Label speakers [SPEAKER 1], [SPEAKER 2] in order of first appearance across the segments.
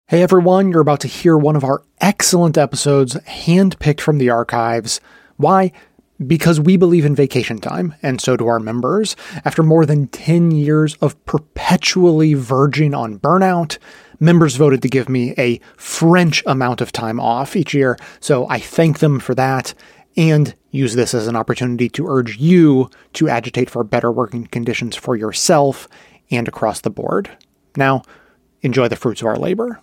[SPEAKER 1] Hey everyone, you're about to hear one of our excellent episodes handpicked from the archives. Why? Because we believe in vacation time, and so do our members. After more than 10 years of perpetually verging on burnout, members voted to give me a French amount of time off each year, so I thank them for that, and use this as an opportunity to urge you to agitate for better working conditions for yourself and across the board. Now, enjoy the fruits of our labor.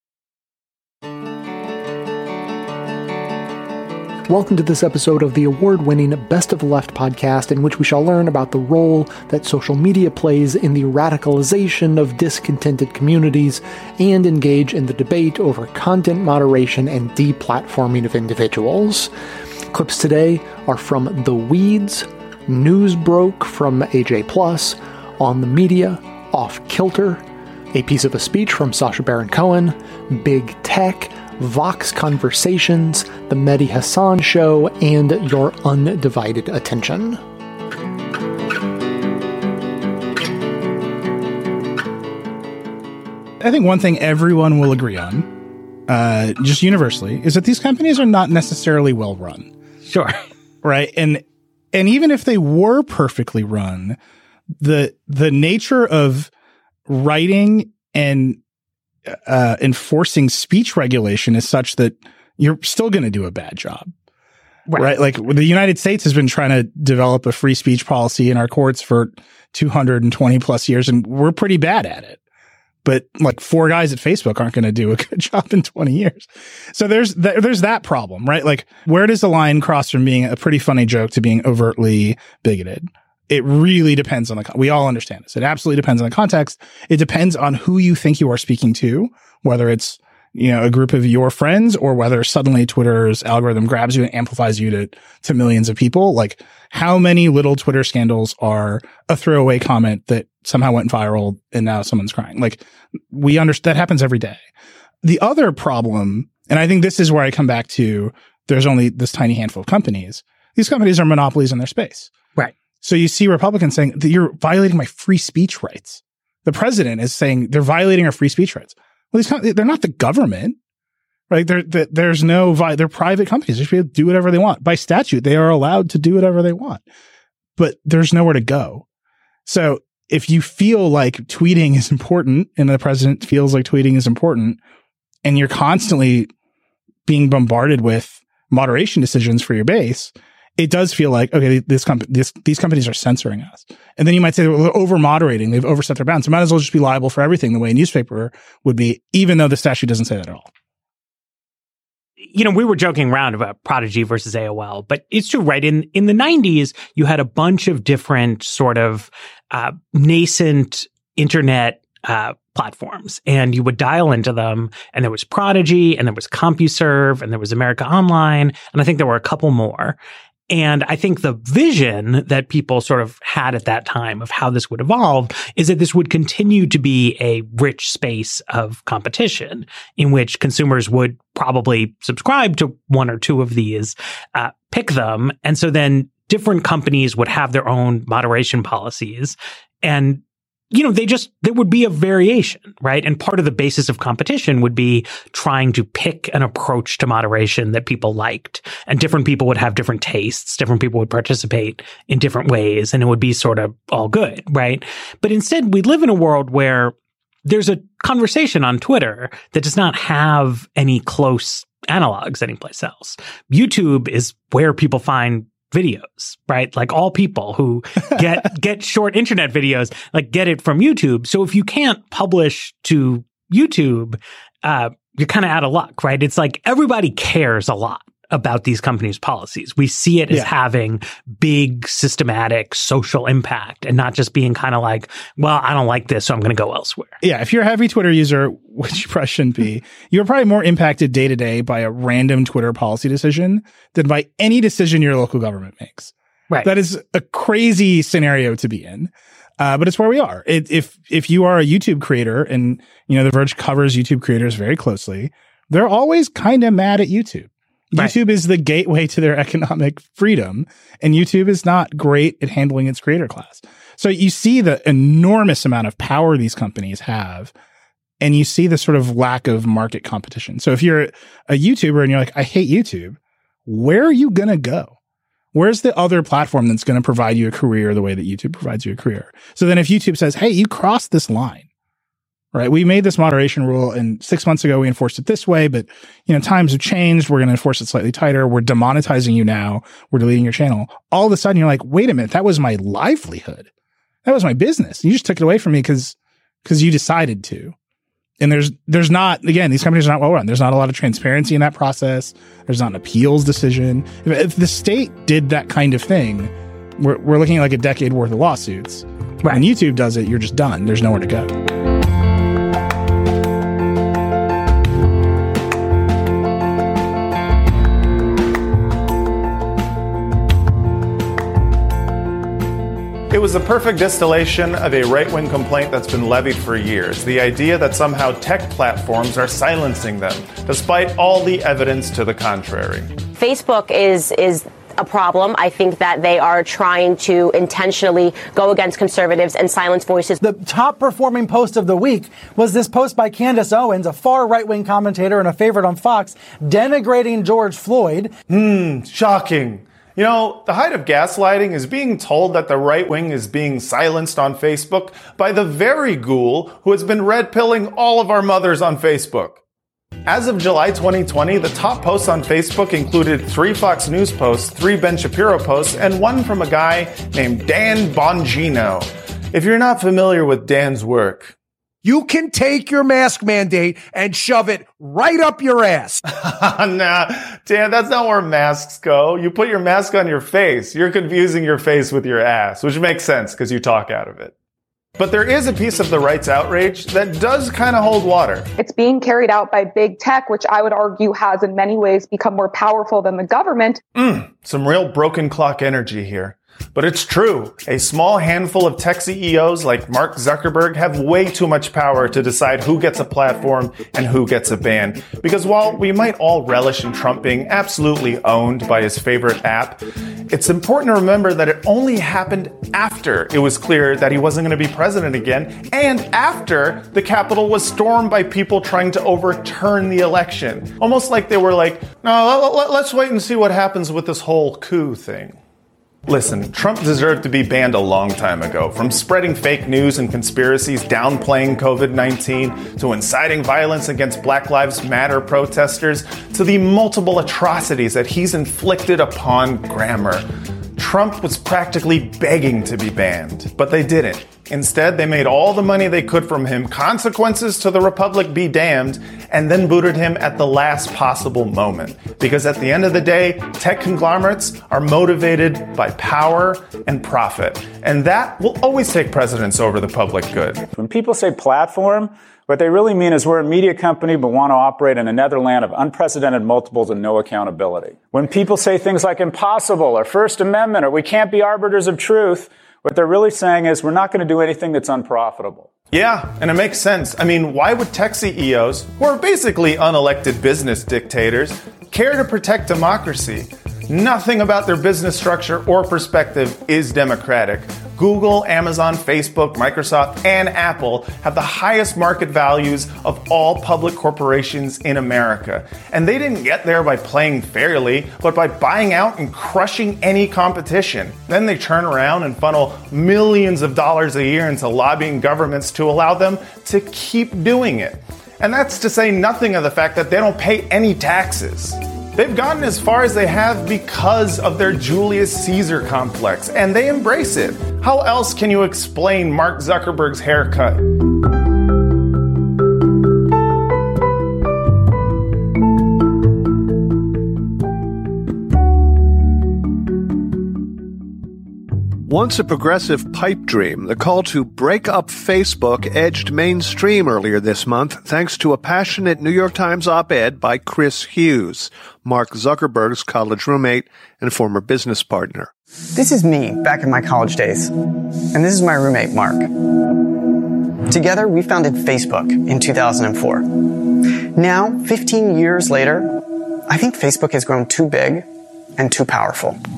[SPEAKER 1] Welcome to this episode of the award-winning Best of the Left podcast, in which we shall learn about the role that social media plays in the radicalization of discontented communities and engage in the debate over content moderation and deplatforming of individuals. Clips today are from The Weeds, News Broke from AJ Plus, On the Media, Off Kilter, a piece of a speech from Sacha Baron Cohen, Big Tech, Vox Conversations, The Mehdi Hasan Show, and your undivided attention.
[SPEAKER 2] I think one thing everyone will agree on, just universally, is that these companies are not necessarily well run.
[SPEAKER 3] Sure.
[SPEAKER 2] Right? And even if they were perfectly run, the nature of writing and enforcing speech regulation is such that you're still going to do a bad job, right? Like the United States has been trying to develop a free speech policy in our courts for 220 plus years, and we're pretty bad at it. But like 4 guys at Facebook aren't going to do a good job in 20 years. So there's that problem, right? Like where does the line cross from being a pretty funny joke to being overtly bigoted? It really depends on we all understand this. It absolutely depends on the context. It depends on who you think you are speaking to, whether it's, a group of your friends or whether suddenly Twitter's algorithm grabs you and amplifies you to millions of people. Like how many little Twitter scandals are a throwaway comment that somehow went viral and now someone's crying? Like we understand that happens every day. The other problem, and I think this is where I come back to, there's only this tiny handful of companies. These companies are monopolies in their space.
[SPEAKER 3] Right.
[SPEAKER 2] So you see Republicans saying that you're violating my free speech rights. The president is saying they're violating our free speech rights. Well, they're not the government, right? They're private companies. They should be able to do whatever they want. By statute, they are allowed to do whatever they want, but there's nowhere to go. So if you feel like tweeting is important and the president feels like tweeting is important and you're constantly being bombarded with moderation decisions for your base, it does feel like, okay, these companies are censoring us. And then you might say, well, they're over-moderating. They've overstepped their bounds. So might as well just be liable for everything the way a newspaper would be, even though the statute doesn't say that at all.
[SPEAKER 3] We were joking around about Prodigy versus AOL, but it's true, right? In the 90s, you had a bunch of different sort of nascent internet platforms, and you would dial into them, and there was Prodigy, and there was CompuServe, and there was America Online, and I think there were a couple more. And I think the vision that people sort of had at that time of how this would evolve is that this would continue to be a rich space of competition in which consumers would probably subscribe to one or two of these, pick them. And so then different companies would have their own moderation policies. And there would be a variation, right? And part of the basis of competition would be trying to pick an approach to moderation that people liked. And different people would have different tastes. Different people would participate in different ways. And it would be sort of all good, right? But instead, we live in a world where there's a conversation on Twitter that does not have any close analogs anyplace else. YouTube is where people find videos, right? Like all people who get short internet videos, like get it from YouTube. So if you can't publish to YouTube, you're kind of out of luck, right? It's like everybody cares a lot about these companies' policies. We see it as having big systematic social impact and not just being kind of like, well, I don't like this, so I'm going to go elsewhere.
[SPEAKER 2] Yeah, if you're a heavy Twitter user, which you probably shouldn't be, you're probably more impacted day to day by a random Twitter policy decision than by any decision your local government makes.
[SPEAKER 3] Right.
[SPEAKER 2] That is a crazy scenario to be in. But it's where we are. If you are a YouTube creator and, The Verge covers YouTube creators very closely, they're always kind of mad at YouTube. Right. YouTube is the gateway to their economic freedom, and YouTube is not great at handling its creator class. So you see the enormous amount of power these companies have and you see this sort of lack of market competition. So if you're a YouTuber and you're like, I hate YouTube, where are you going to go? Where's the other platform that's going to provide you a career the way that YouTube provides you a career? So then if YouTube says, hey, you crossed this line, right? We made this moderation rule, and 6 months ago we enforced it this way, but times have changed. We're going to enforce it slightly tighter. We're demonetizing you now. We're deleting your channel. All of a sudden you're like, wait a minute, that was my livelihood. That was my business. You just took it away from me because you decided to. And there's not, again, these companies are not well run. There's not a lot of transparency in that process. There's not an appeals decision. If the state did that kind of thing, we're looking at like a decade worth of lawsuits. Right. When YouTube does it, you're just done. There's nowhere to go.
[SPEAKER 4] It was the perfect distillation of a right-wing complaint that's been levied for years. The idea that somehow tech platforms are silencing them, despite all the evidence to the contrary.
[SPEAKER 5] Facebook is a problem. I think that they are trying to intentionally go against conservatives and silence voices.
[SPEAKER 6] The top performing post of the week was this post by Candace Owens, a far right-wing commentator and a favorite on Fox, denigrating George Floyd.
[SPEAKER 4] Shocking. The height of gaslighting is being told that the right wing is being silenced on Facebook by the very ghoul who has been red-pilling all of our mothers on Facebook. As of July 2020, the top posts on Facebook included 3 Fox News posts, 3 Ben Shapiro posts, and 1 from a guy named Dan Bongino. If you're not familiar with Dan's work,
[SPEAKER 7] you can take your mask mandate and shove it right up your ass.
[SPEAKER 4] Nah, Dan, that's not where masks go. You put your mask on your face. You're confusing your face with your ass, which makes sense because you talk out of it. But there is a piece of the right's outrage that does kind of hold water.
[SPEAKER 8] It's being carried out by big tech, which I would argue has in many ways become more powerful than the government.
[SPEAKER 4] Some real broken clock energy here. But it's true. A small handful of tech CEOs like Mark Zuckerberg have way too much power to decide who gets a platform and who gets a ban. Because while we might all relish in Trump being absolutely owned by his favorite app, it's important to remember that it only happened after it was clear that he wasn't going to be president again, and after the Capitol was stormed by people trying to overturn the election. Almost like they were like, no, let's wait and see what happens with this whole coup thing. Listen, Trump deserved to be banned a long time ago, from spreading fake news and conspiracies, downplaying COVID-19, to inciting violence against Black Lives Matter protesters, to the multiple atrocities that he's inflicted upon grammar. Trump was practically begging to be banned, but they didn't. Instead, they made all the money they could from him, consequences to the republic be damned, and then booted him at the last possible moment. Because at the end of the day, tech conglomerates are motivated by power and profit. And that will always take precedence over the public good.
[SPEAKER 9] When people say platform, what they really mean is we're a media company but want to operate in a netherland of unprecedented multiples and no accountability. When people say things like impossible or First Amendment or we can't be arbiters of truth, what they're really saying is we're not going to do anything that's unprofitable.
[SPEAKER 4] Yeah, and it makes sense. I mean, why would tech CEOs, who are basically unelected business dictators, care to protect democracy? Nothing about their business structure or perspective is democratic. Google, Amazon, Facebook, Microsoft, and Apple have the highest market values of all public corporations in America. And they didn't get there by playing fairly, but by buying out and crushing any competition. Then they turn around and funnel millions of dollars a year into lobbying governments to allow them to keep doing it. And that's to say nothing of the fact that they don't pay any taxes. They've gotten as far as they have because of their Julius Caesar complex, and they embrace it. How else can you explain Mark Zuckerberg's haircut?
[SPEAKER 10] Once a progressive pipe dream, the call to break up Facebook edged mainstream earlier this month thanks to a passionate New York Times op-ed by Chris Hughes, Mark Zuckerberg's college roommate and former business partner.
[SPEAKER 11] This is me back in my college days, and this is my roommate, Mark. Together, we founded Facebook in 2004. Now, 15 years later, I think Facebook has grown too big and too powerful.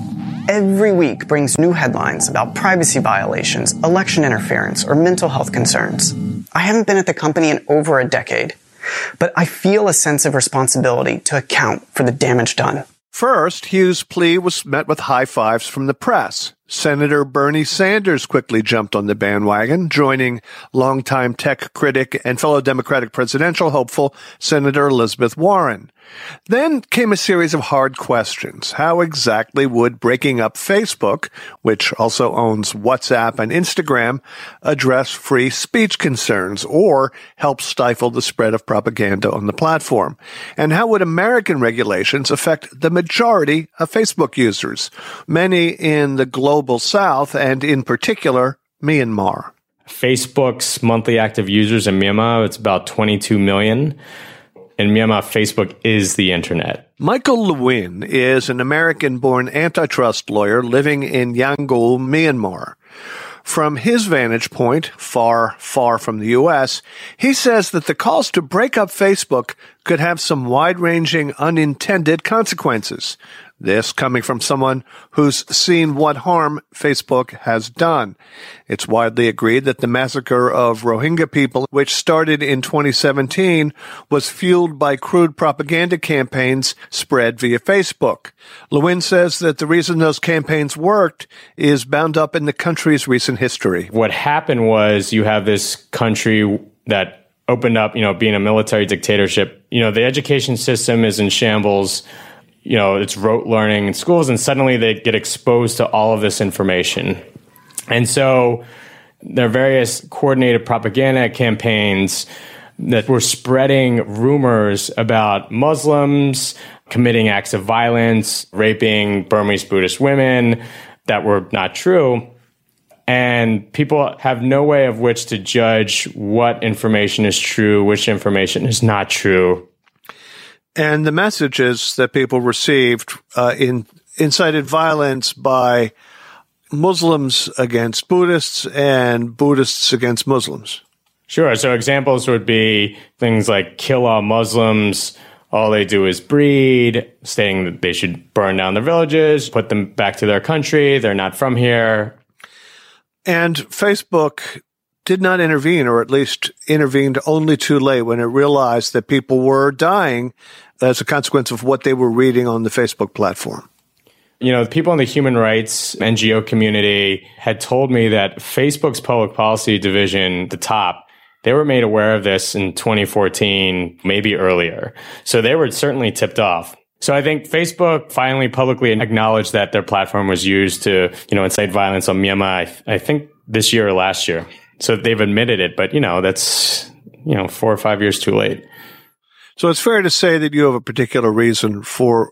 [SPEAKER 11] every week brings new headlines about privacy violations, election interference, or mental health concerns. I haven't been at the company in over a decade, but I feel a sense of responsibility to account for the damage done.
[SPEAKER 10] First, Hughes' plea was met with high fives from the press. Senator Bernie Sanders quickly jumped on the bandwagon, joining longtime tech critic and fellow Democratic presidential hopeful Senator Elizabeth Warren. Then came a series of hard questions. How exactly would breaking up Facebook, which also owns WhatsApp and Instagram, address free speech concerns or help stifle the spread of propaganda on the platform? And how would American regulations affect the majority of Facebook users, many in the global South and in particular Myanmar?
[SPEAKER 12] Facebook's monthly active users in Myanmar, it's about 22 million. In Myanmar, Facebook is the internet.
[SPEAKER 10] Michael Lewin is an American-born antitrust lawyer living in Yangon, Myanmar. From his vantage point, far, far from the U.S., he says that the calls to break up Facebook could have some wide-ranging unintended consequences. This coming from someone who's seen what harm Facebook has done. It's widely agreed that the massacre of Rohingya people, which started in 2017, was fueled by crude propaganda campaigns spread via Facebook. Lewin says that the reason those campaigns worked is bound up in the country's recent history.
[SPEAKER 12] What happened was you have this country that opened up, being a military dictatorship. The education system is in shambles. It's rote learning in schools, and suddenly they get exposed to all of this information. And so there are various coordinated propaganda campaigns that were spreading rumors about Muslims committing acts of violence, raping Burmese Buddhist women that were not true. And people have no way of which to judge what information is true, which information is not true.
[SPEAKER 10] And the messages that people received incited violence by Muslims against Buddhists and Buddhists against Muslims.
[SPEAKER 12] Sure. So examples would be things like kill all Muslims, all they do is breed, stating that they should burn down their villages, put them back to their country, they're not from here.
[SPEAKER 10] And Facebook did not intervene, or at least intervened only too late when it realized that people were dying as a consequence of what they were reading on the Facebook platform.
[SPEAKER 12] People in the human rights NGO community had told me that Facebook's public policy division, the top, they were made aware of this in 2014, maybe earlier. So they were certainly tipped off. So I think Facebook finally publicly acknowledged that their platform was used to, incite violence on Myanmar, I think this year or last year. So they've admitted it, but, that's, 4 or 5 years too late.
[SPEAKER 10] So it's fair to say that you have a particular reason for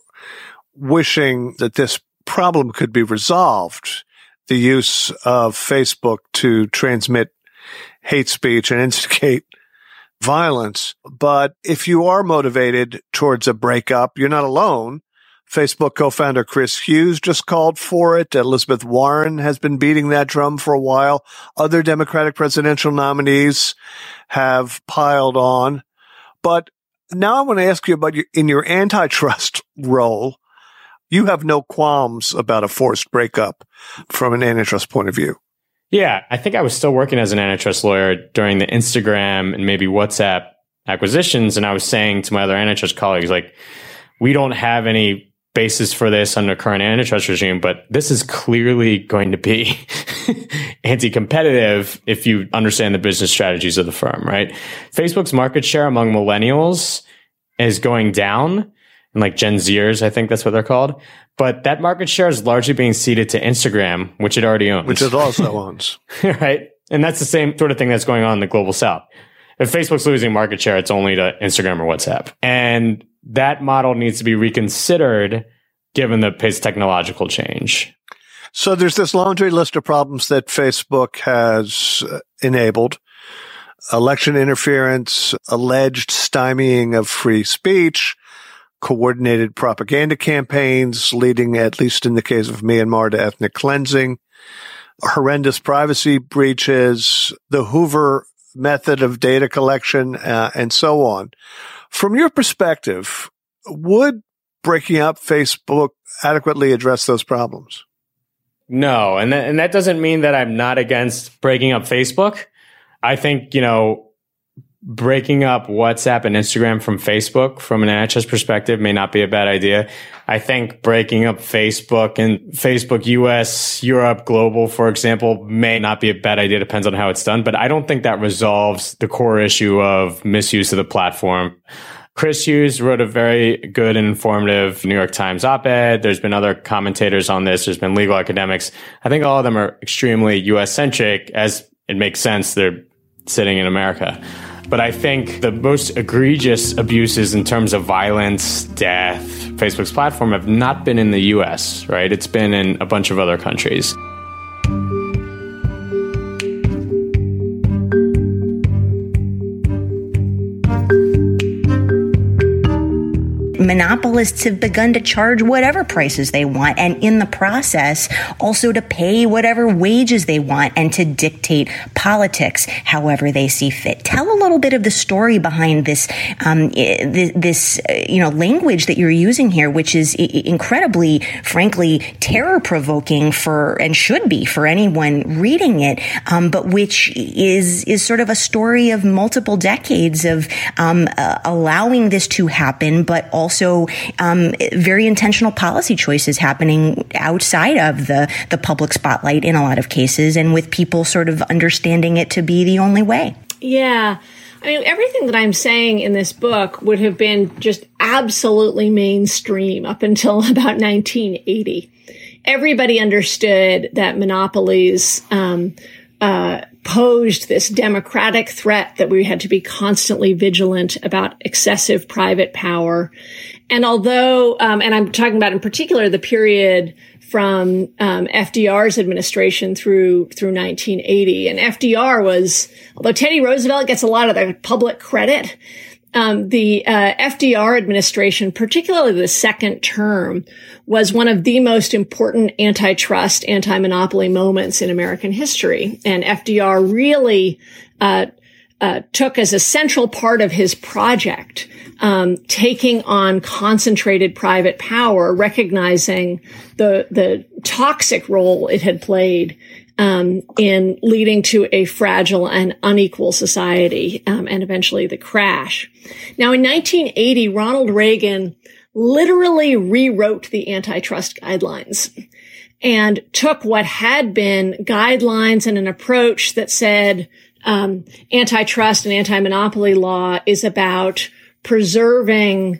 [SPEAKER 10] wishing that this problem could be resolved, the use of Facebook to transmit hate speech and instigate violence. But if you are motivated towards a breakup, you're not alone. Facebook co-founder Chris Hughes just called for it. Elizabeth Warren has been beating that drum for a while. Other Democratic presidential nominees have piled on. But now I want to ask you about in your antitrust role, you have no qualms about a forced breakup from an antitrust point of view.
[SPEAKER 12] Yeah, I think I was still working as an antitrust lawyer during the Instagram and maybe WhatsApp acquisitions. And I was saying to my other antitrust colleagues, we don't have any basis for this under current antitrust regime, but this is clearly going to be anti-competitive if you understand the business strategies of the firm, right? Facebook's market share among millennials is going down, and Gen Zers, I think that's what they're called. But that market share is largely being ceded to Instagram, which it already owns.
[SPEAKER 10] Which it also owns.
[SPEAKER 12] Right? And that's the same sort of thing that's going on in the global South. If Facebook's losing market share, it's only to Instagram or WhatsApp. And that model needs to be reconsidered given the pace of technological change.
[SPEAKER 10] So there's this laundry list of problems that Facebook has enabled. Election interference, alleged stymieing of free speech, coordinated propaganda campaigns leading, at least in the case of Myanmar, to ethnic cleansing, horrendous privacy breaches, the Hoover method of data collection, and so on. From your perspective, would breaking up Facebook adequately address those problems?
[SPEAKER 12] No. And that doesn't mean that I'm not against breaking up Facebook. I think, breaking up WhatsApp and Instagram from Facebook from an antitrust perspective may not be a bad idea. I think breaking up Facebook and Facebook US, Europe, global, for example, may not be a bad idea. Depends on how it's done. But I don't think that resolves the core issue of misuse of the platform. Chris Hughes wrote a very good and informative New York Times op-ed. There's been other commentators on this. There's been legal academics. I think all of them are extremely US-centric, as it makes sense. They're sitting in America. But I think the most egregious abuses in terms of violence, death, Facebook's platform have not been in the US, right? It's been in a bunch of other countries.
[SPEAKER 13] Monopolists have begun to charge whatever prices they want, and in the process, also to pay whatever wages they want and to dictate politics however they see fit. Tell a little bit of the story behind this, language that you're using here, which is incredibly, frankly, terror-provoking and should be for anyone reading it, but which is sort of a story of multiple decades of allowing this to happen, but also very intentional policy choices happening outside of the public spotlight in a lot of cases, and with people sort of understanding it to be the only way.
[SPEAKER 14] Yeah. I mean, everything that I'm saying in this book would have been just absolutely mainstream up until about 1980. Everybody understood that monopolies posed this democratic threat, that we had to be constantly vigilant about excessive private power. And although, and I'm talking about in particular the period from FDR's administration through 1980, and FDR was, although Teddy Roosevelt gets a lot of the public credit, the FDR administration, particularly the second term, was one of the most important antitrust, anti-monopoly moments in American history. And FDR really took as a central part of his project taking on concentrated private power, recognizing the toxic role it had played in leading to a fragile and unequal society, and eventually the crash. Now, in 1980, Ronald Reagan literally rewrote the antitrust guidelines and took what had been guidelines and an approach that said antitrust and anti-monopoly law is about preserving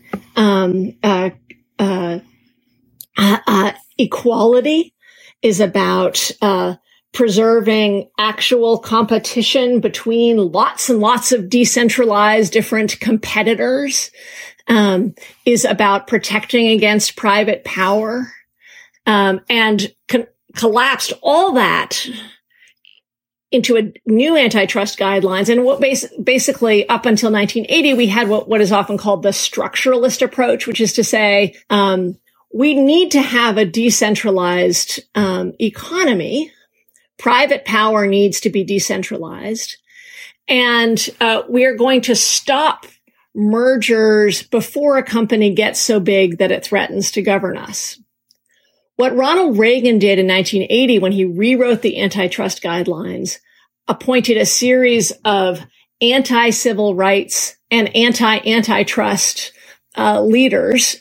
[SPEAKER 14] equality, is about preserving actual competition between lots and lots of decentralized different competitors, is about protecting against private power, and collapsed all that into a new antitrust guidelines. And what basically up until 1980, we had what is often called the structuralist approach, which is to say, we need to have a decentralized economy. Private power needs to be decentralized. And we are going to stop mergers before a company gets so big that it threatens to govern us. What Ronald Reagan did in 1980 when he rewrote the antitrust guidelines, appointed a series of anti-civil rights and anti-antitrust leaders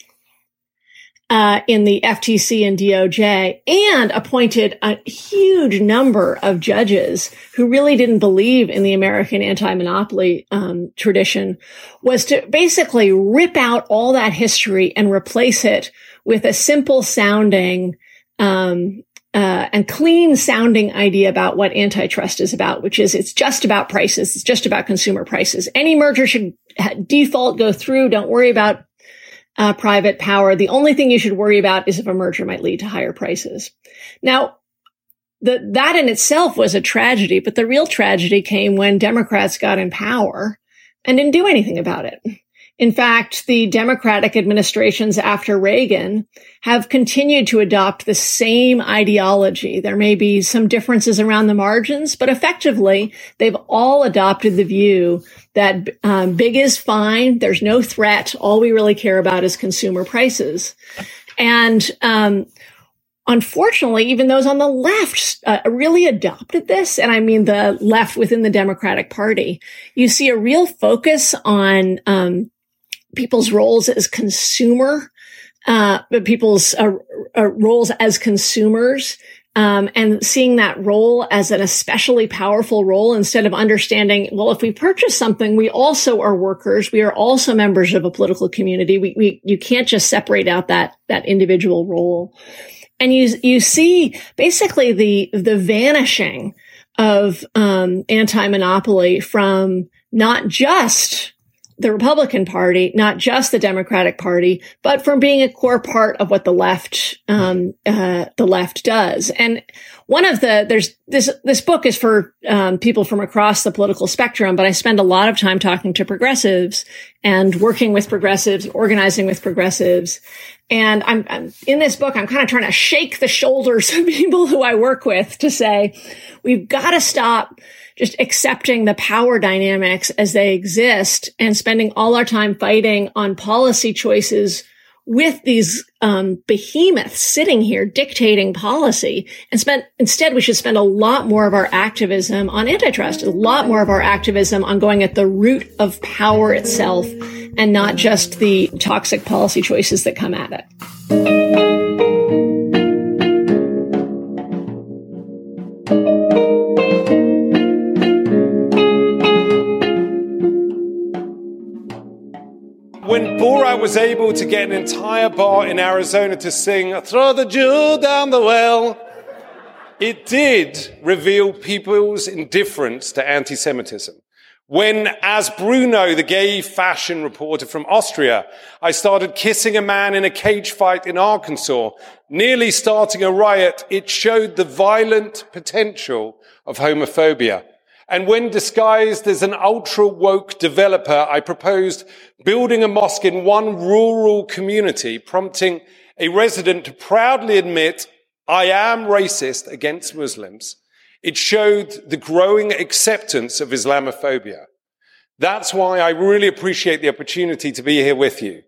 [SPEAKER 14] in the FTC and DOJ, and appointed a huge number of judges who really didn't believe in the American anti-monopoly tradition, was to basically rip out all that history and replace it with a simple sounding and clean sounding idea about what antitrust is about, which is it's just about prices. It's just about consumer prices. Any merger should default go through. Don't worry about private power. The only thing you should worry about is if a merger might lead to higher prices. Now, that in itself was a tragedy, but the real tragedy came when Democrats got in power and didn't do anything about it. In fact, the Democratic administrations after Reagan have continued to adopt the same ideology. There may be some differences around the margins, but effectively, they've all adopted the view that big is fine. There's no threat. All we really care about is consumer prices. And unfortunately, even those on the left really adopted this. And I mean the left within the Democratic Party. You see a real focus on people's roles as people's roles as consumers, and seeing that role as an especially powerful role instead of understanding, well, if we purchase something, we also are workers. We are also members of a political community. You can't just separate out that individual role. And you see basically the vanishing of anti-monopoly from not just the Republican Party, not just the Democratic Party, but from being a core part of what the left does. And one of this book is for people from across the political spectrum, but I spend a lot of time talking to progressives and working with progressives, organizing with progressives. And I'm in this book, I'm kind of trying to shake the shoulders of people who I work with to say, we've got to stop just accepting the power dynamics as they exist and spending all our time fighting on policy choices with these behemoths sitting here dictating policy, and instead we should spend a lot more of our activism on antitrust, a lot more of our activism on going at the root of power itself and not just the toxic policy choices that come at it.
[SPEAKER 15] When Borat was able to get an entire bar in Arizona to sing, "Throw the jewel down the well," it did reveal people's indifference to anti-Semitism. When, as Bruno, the gay fashion reporter from Austria, I started kissing a man in a cage fight in Arkansas, nearly starting a riot, it showed the violent potential of homophobia. And when disguised as an ultra-woke developer, I proposed building a mosque in one rural community, prompting a resident to proudly admit, "I am racist against Muslims," it showed the growing acceptance of Islamophobia. That's why I really appreciate the opportunity to be here with you.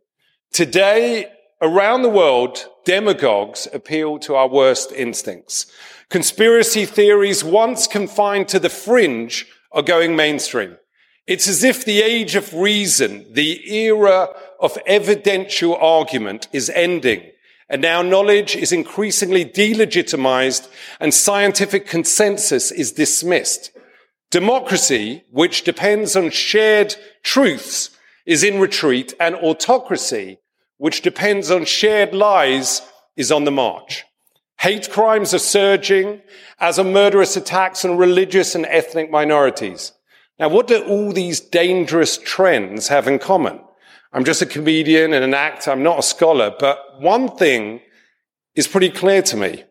[SPEAKER 15] Today, around the world, demagogues appeal to our worst instincts. Conspiracy theories once confined to the fringe are going mainstream. It's as if the age of reason, the era of evidential argument is ending, and now knowledge is increasingly delegitimized and scientific consensus is dismissed. Democracy, which depends on shared truths, is in retreat, and autocracy, which depends on shared lies, is on the march. Hate crimes are surging, as are murderous attacks on religious and ethnic minorities. Now, what do all these dangerous trends have in common? I'm just a comedian and an actor. I'm not a scholar, but one thing is pretty clear to me.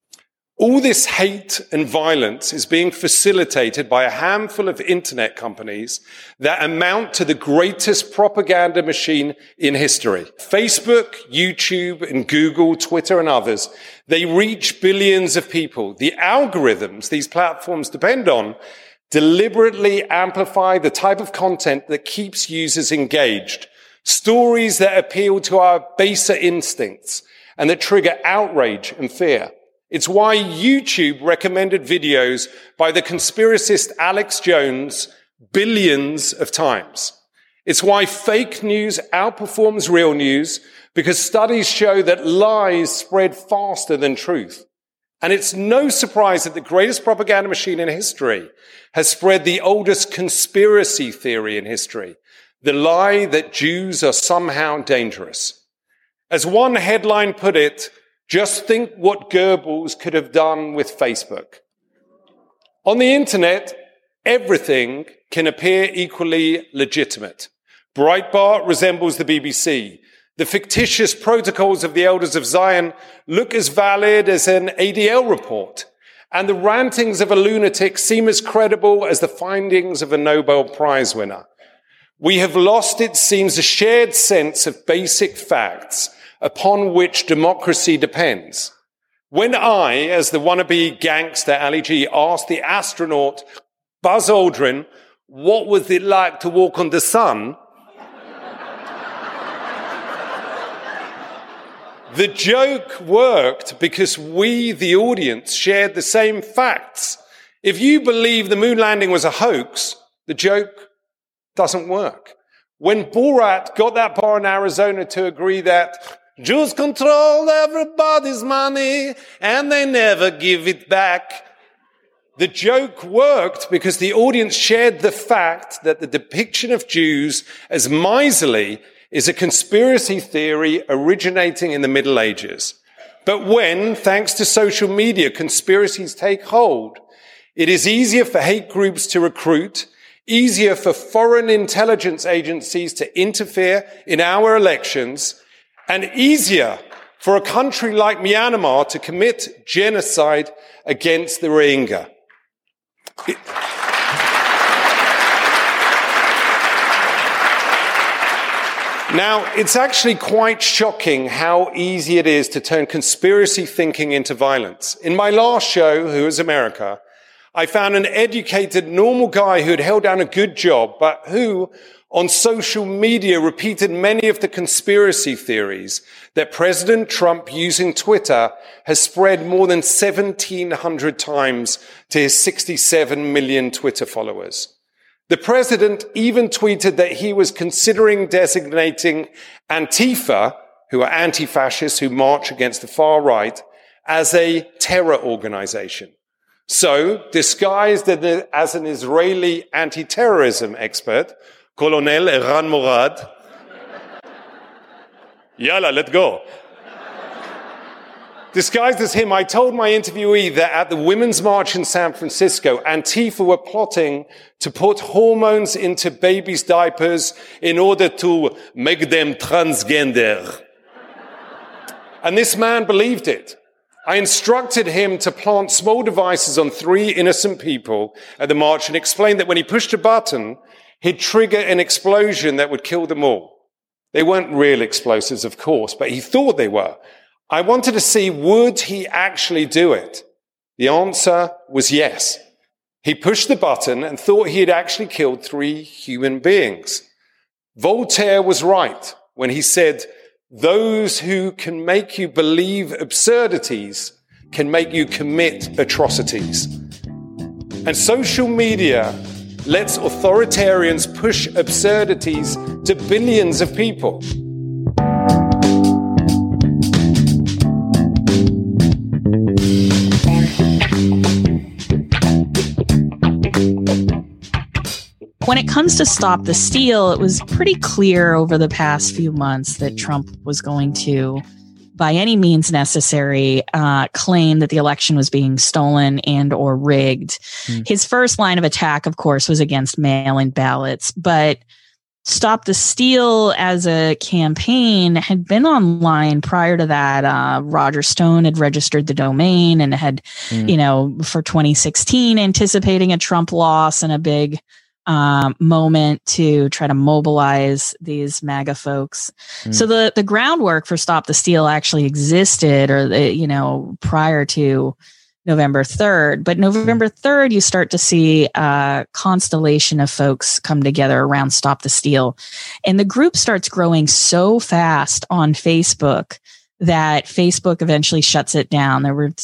[SPEAKER 15] All this hate and violence is being facilitated by a handful of internet companies that amount to the greatest propaganda machine in history. Facebook, YouTube, and Google, Twitter, and others, they reach billions of people. The algorithms these platforms depend on deliberately amplify the type of content that keeps users engaged. Stories that appeal to our baser instincts and that trigger outrage and fear. It's why YouTube recommended videos by the conspiracist Alex Jones billions of times. It's why fake news outperforms real news, because studies show that lies spread faster than truth. And it's no surprise that the greatest propaganda machine in history has spread the oldest conspiracy theory in history, the lie that Jews are somehow dangerous. As one headline put it, just think what Goebbels could have done with Facebook. On the internet, everything can appear equally legitimate. Breitbart resembles the BBC. The fictitious protocols of the Elders of Zion look as valid as an ADL report. And the rantings of a lunatic seem as credible as the findings of a Nobel Prize winner. We have lost, it seems, a shared sense of basic facts upon which democracy depends. When I, as the wannabe gangster Ali G, asked the astronaut Buzz Aldrin, what was it like to walk on the sun? The joke worked because we, the audience, shared the same facts. If you believe the moon landing was a hoax, the joke doesn't work. When Borat got that bar in Arizona to agree that Jews control everybody's money and they never give it back, the joke worked because the audience shared the fact that the depiction of Jews as miserly is a conspiracy theory originating in the Middle Ages. But when, thanks to social media, conspiracies take hold, it is easier for hate groups to recruit, easier for foreign intelligence agencies to interfere in our elections, and easier for a country like Myanmar to commit genocide against the Rohingya. Now, it's actually quite shocking how easy it is to turn conspiracy thinking into violence. In my last show, Who is America?, I found an educated, normal guy who had held down a good job, but who, on social media, repeated many of the conspiracy theories that President Trump, using Twitter, has spread more than 1,700 times to his 67 million Twitter followers. The president even tweeted that he was considering designating Antifa, who are anti-fascists who march against the far right, as a terror organization. So, disguised as an Israeli anti-terrorism expert, Colonel Eran Morad, yalla, let's go. Disguised as him, I told my interviewee that at the Women's March in San Francisco, Antifa were plotting to put hormones into babies' diapers in order to make them transgender. And this man believed it. I instructed him to plant small devices on 3 innocent people at the march and explained that when he pushed a button, he'd trigger an explosion that would kill them all. They weren't real explosives, of course, but he thought they were. I wanted to see, would he actually do it? The answer was yes. He pushed the button and thought he had actually killed 3 human beings. Voltaire was right when he said, those who can make you believe absurdities can make you commit atrocities. And social media lets authoritarians push absurdities to billions of people.
[SPEAKER 16] When it comes to Stop the Steal, it was pretty clear over the past few months that Trump was going to, by any means necessary, claim that the election was being stolen and or rigged. His first line of attack, of course, was against mail-in ballots, but Stop the Steal as a campaign had been online prior to that. Roger Stone had registered the domain and had, for 2016, anticipating a Trump loss and a big moment to try to mobilize these MAGA folks. So the groundwork for Stop the Steal actually existed, or prior to November 3rd. But November 3rd, you start to see a constellation of folks come together around Stop the Steal, and the group starts growing so fast on Facebook that Facebook eventually shuts it down. There were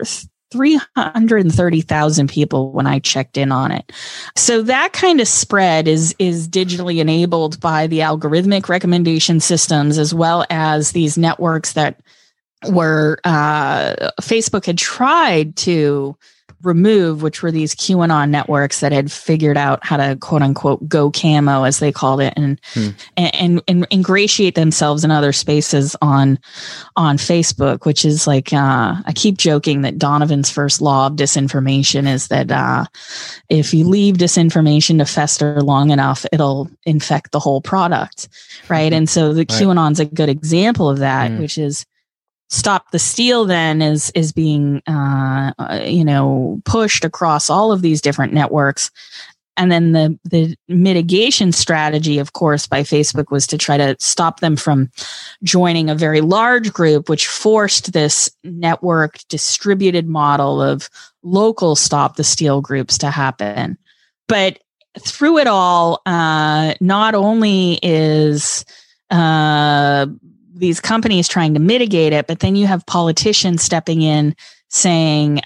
[SPEAKER 16] 330,000 people when I checked in on it. So that kind of spread is digitally enabled by the algorithmic recommendation systems, as well as these networks that were Facebook had tried to remove, which were these QAnon networks that had figured out how to quote unquote go camo, as they called it, and ingratiate themselves in other spaces on Facebook, which is like, I keep joking that Donovan's first law of disinformation is that if you leave disinformation to fester long enough, it'll infect the whole product, right? And so the QAnon's a good example of that, which is Stop the Steal then is being, pushed across all of these different networks. And then the mitigation strategy, of course, by Facebook was to try to stop them from joining a very large group, which forced this network distributed model of local Stop the Steal groups to happen. But through it all, not only is these companies trying to mitigate it, but then you have politicians stepping in saying,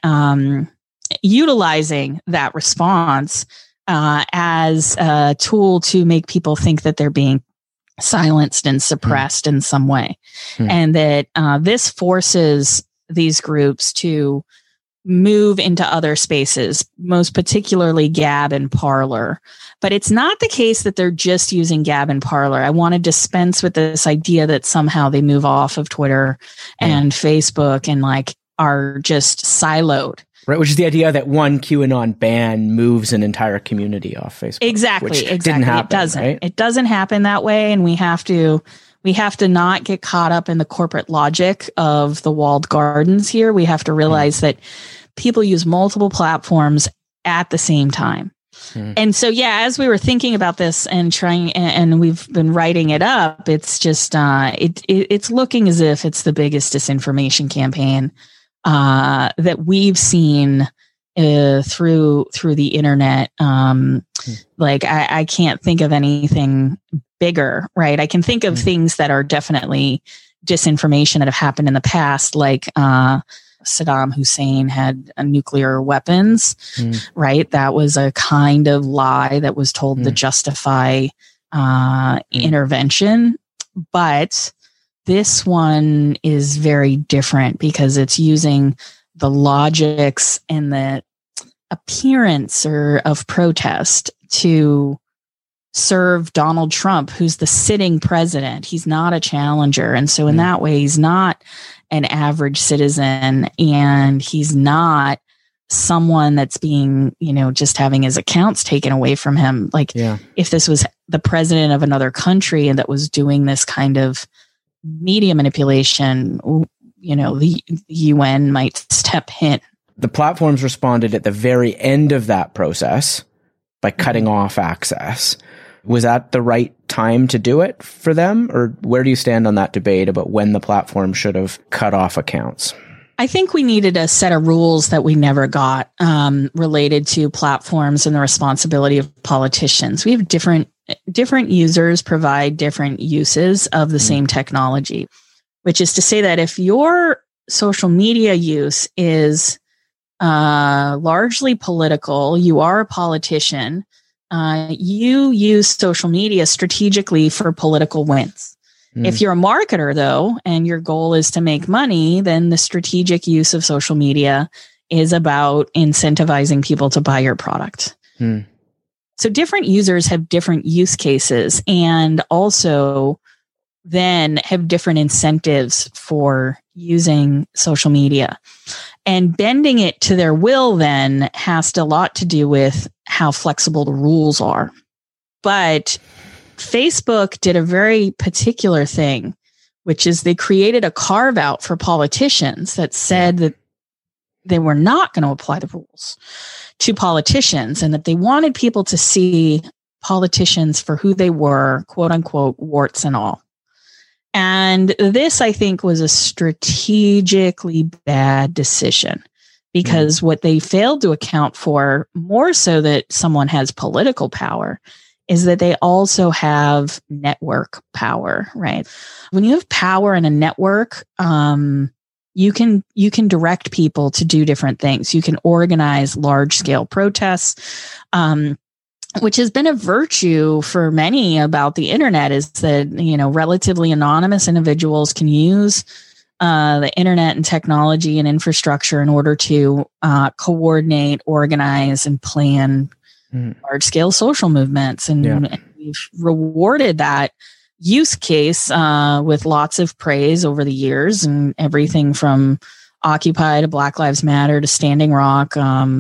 [SPEAKER 16] utilizing that response as a tool to make people think that they're being silenced and suppressed in some way. And that this forces these groups to move into other spaces, most particularly Gab and Parler. But it's not the case that they're just using Gab and Parler. I want to dispense with this idea that somehow they move off of Twitter and Facebook and like are just siloed.
[SPEAKER 17] Right, which is the idea that one QAnon ban moves an entire community off Facebook.
[SPEAKER 16] Exactly.
[SPEAKER 17] Didn't happen,
[SPEAKER 16] it doesn't.
[SPEAKER 17] Right?
[SPEAKER 16] It doesn't happen that way, and we have to not get caught up in the corporate logic of the walled gardens here. We have to realize that people use multiple platforms at the same time. And so, as we were thinking about this and trying, and we've been writing it up, it's just, it's looking as if it's the biggest disinformation campaign that we've seen through the internet. Like I can't think of anything bigger, right? I can think of things that are definitely disinformation that have happened in the past, like Saddam Hussein had nuclear weapons, right? That was a kind of lie that was told to justify intervention. But this one is very different because it's using the logics and the appearance of protest to serve Donald Trump, who's the sitting president. He's not a challenger. And so in that way, he's not an average citizen, and he's not someone that's being, just having his accounts taken away from him. Like if this was the president of another country and that was doing this kind of media manipulation, the UN might step in.
[SPEAKER 17] The platforms responded at the very end of that process by cutting off access. Was that the right time to do it for them? Or where do you stand on that debate about when the platform should have cut off accounts?
[SPEAKER 16] I think we needed a set of rules that we never got related to platforms and the responsibility of politicians. We have different users provide different uses of the same technology, which is to say that if your social media use is largely political, you are a politician, you use social media strategically for political wins. If you're a marketer, though, and your goal is to make money, then the strategic use of social media is about incentivizing people to buy your product. So different users have different use cases and also then have different incentives for using social media. And bending it to their will then has a lot to do with how flexible the rules are. But Facebook did a very particular thing, which is they created a carve out for politicians that said that they were not going to apply the rules to politicians and that they wanted people to see politicians for who they were, quote unquote, warts and all. And this, I think, was a strategically bad decision because what they failed to account for, more so that someone has political power, is that they also have network power, right? When you have power in a network, you can direct people to do different things. You can organize large scale protests, which has been a virtue for many about the internet, is that, relatively anonymous individuals can use the internet and technology and infrastructure in order to coordinate, organize, and plan large scale social movements. And we've rewarded that use case with lots of praise over the years, and everything from Occupy to Black Lives Matter to Standing Rock.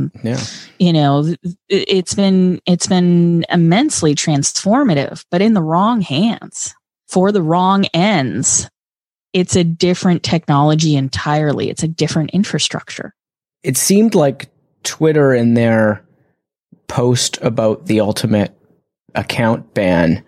[SPEAKER 16] It's been immensely transformative, but in the wrong hands for the wrong ends. It's a different technology entirely. It's a different infrastructure.
[SPEAKER 17] It seemed like Twitter, in their post about the ultimate account ban,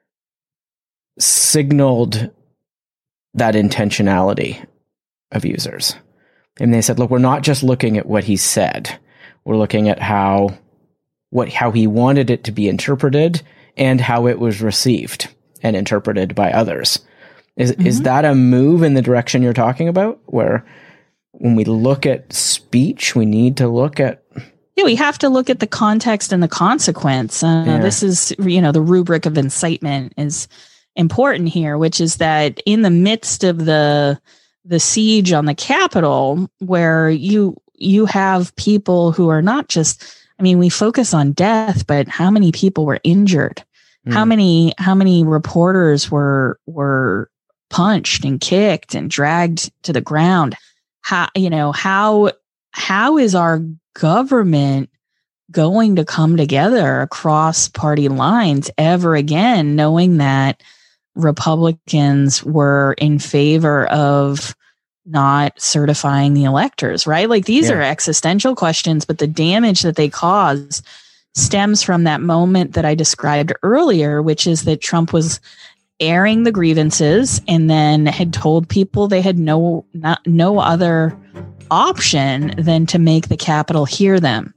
[SPEAKER 17] signaled that intentionality of users. And they said, look, we're not just looking at what he said. We're looking at how he wanted it to be interpreted and how it was received and interpreted by others. Is that a move in the direction you're talking about, where when we look at speech, we need to look at...
[SPEAKER 16] Yeah, we have to look at the context and the consequence. This is, the rubric of incitement is important here, which is that in the midst of the siege on the Capitol, where you have people who are not just, we focus on death, but how many people were injured? How many reporters were punched and kicked and dragged to the ground? How is our government going to come together across party lines ever again, knowing that Republicans were in favor of not certifying the electors, right? Like these are existential questions, but the damage that they cause stems from that moment that I described earlier, which is that Trump was airing the grievances and then had told people they had no other option than to make the Capitol hear them.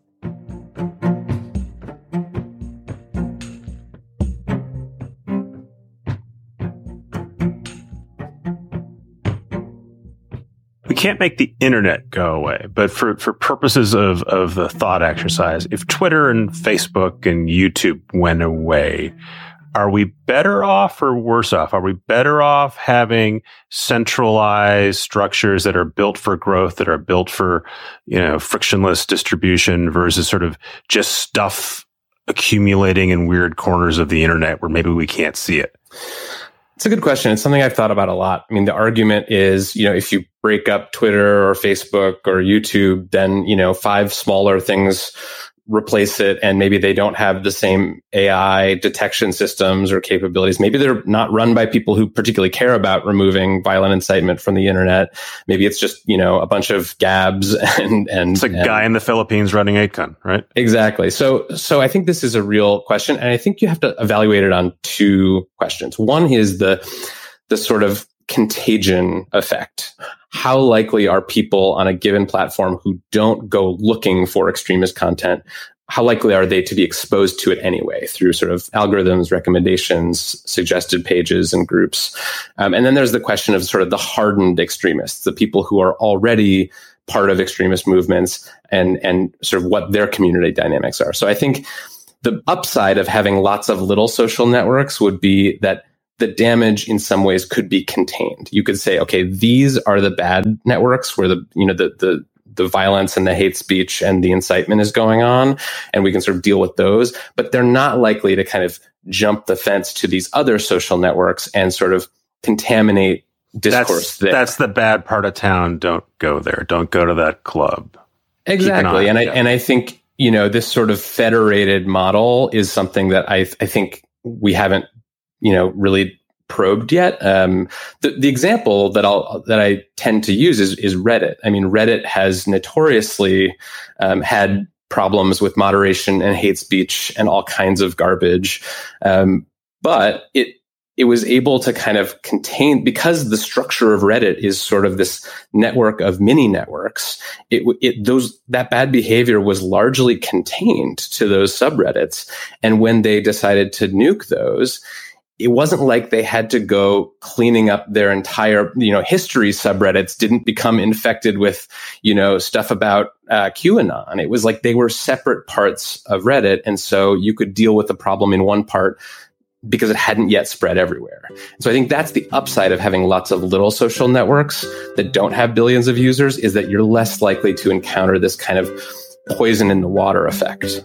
[SPEAKER 18] We can't make the internet go away, but for purposes of the thought exercise, if Twitter and Facebook and YouTube went away, are we better off or worse off? Are we better off having centralized structures that are built for growth, that are built for, frictionless distribution versus sort of just stuff accumulating in weird corners of the internet where maybe we can't see it?
[SPEAKER 19] It's a good question. It's something I've thought about a lot. The argument is, if you break up Twitter or Facebook or YouTube, then, 5 smaller things replace it, and maybe they don't have the same AI detection systems or capabilities. Maybe they're not run by people who particularly care about removing violent incitement from the internet. Maybe it's just, a bunch of gabs and
[SPEAKER 18] it's a guy in the Philippines running 8kun, right?
[SPEAKER 19] Exactly. So I think this is a real question, and I think you have to evaluate it on 2 questions. One is the sort of contagion effect. How likely are people on a given platform who don't go looking for extremist content, how likely are they to be exposed to it anyway through sort of algorithms, recommendations, suggested pages and groups? And then there's the question of sort of the hardened extremists, the people who are already part of extremist movements and sort of what their community dynamics are. So I think the upside of having lots of little social networks would be that the damage in some ways could be contained. You could say, okay, these are the bad networks where the violence and the hate speech and the incitement is going on, and we can sort of deal with those, but they're not likely to kind of jump the fence to these other social networks and sort of contaminate discourse there.
[SPEAKER 18] That's the bad part of town. Don't go there. Don't go to that club.
[SPEAKER 19] Exactly. And I think, this sort of federated model is something that I think we haven't really probed yet. The example that I tend to use is Reddit. Reddit has notoriously had problems with moderation and hate speech and all kinds of garbage, but it was able to kind of contain, because the structure of Reddit is sort of this network of mini networks. That bad behavior was largely contained to those subreddits, and when they decided to nuke those, it wasn't like they had to go cleaning up their entire, history subreddits didn't become infected with, stuff about QAnon. It was like they were separate parts of Reddit. And so you could deal with the problem in one part because it hadn't yet spread everywhere. So I think that's the upside of having lots of little social networks that don't have billions of users, is that you're less likely to encounter this kind of poison in the water effect.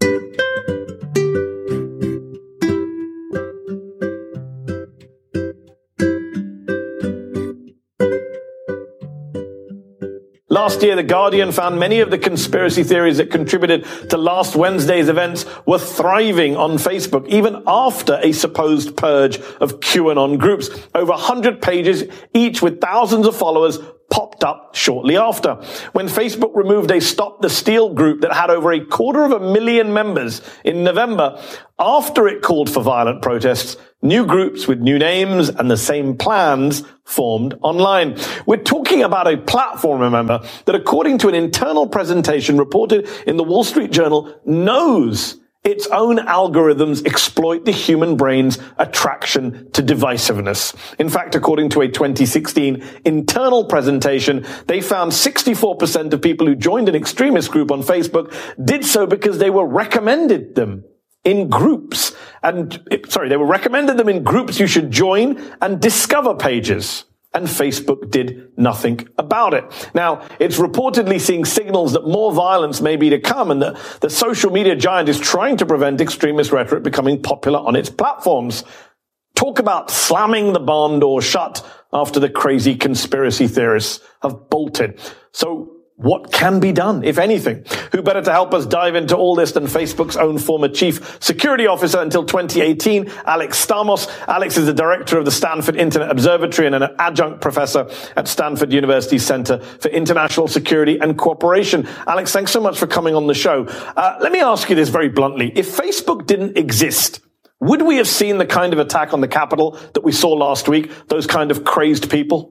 [SPEAKER 20] Last year, The Guardian found many of the conspiracy theories that contributed to last Wednesday's events were thriving on Facebook, even after a supposed purge of QAnon groups. Over 100 pages, each with thousands of followers, popped up shortly after. When Facebook removed a Stop the Steal group that had over 250,000 members in November, after it called for violent protests, new groups with new names and the same plans formed online. We're talking about a platform, remember, that according to an internal presentation reported in the Wall Street Journal, knows its own algorithms exploit the human brain's attraction to divisiveness. In fact, according to a 2016 internal presentation, they found 64% of people who joined an extremist group on Facebook did so because they were recommended them in groups. They were recommended them in groups you should join and discover pages. And Facebook did nothing about it. Now, it's reportedly seeing signals that more violence may be to come and that the social media giant is trying to prevent extremist rhetoric becoming popular on its platforms. Talk about slamming the barn door shut after the crazy conspiracy theorists have bolted. So what can be done, if anything? Who better to help us dive into all this than Facebook's own former chief security officer until 2018, Alex Stamos. Alex is the director of the Stanford Internet Observatory and an adjunct professor at Stanford University Center for International Security and Cooperation. Alex, thanks so much for coming on the show. Let me ask you this very bluntly. If Facebook didn't exist, would we have seen the kind of attack on the Capitol that we saw last week, those kind of crazed people?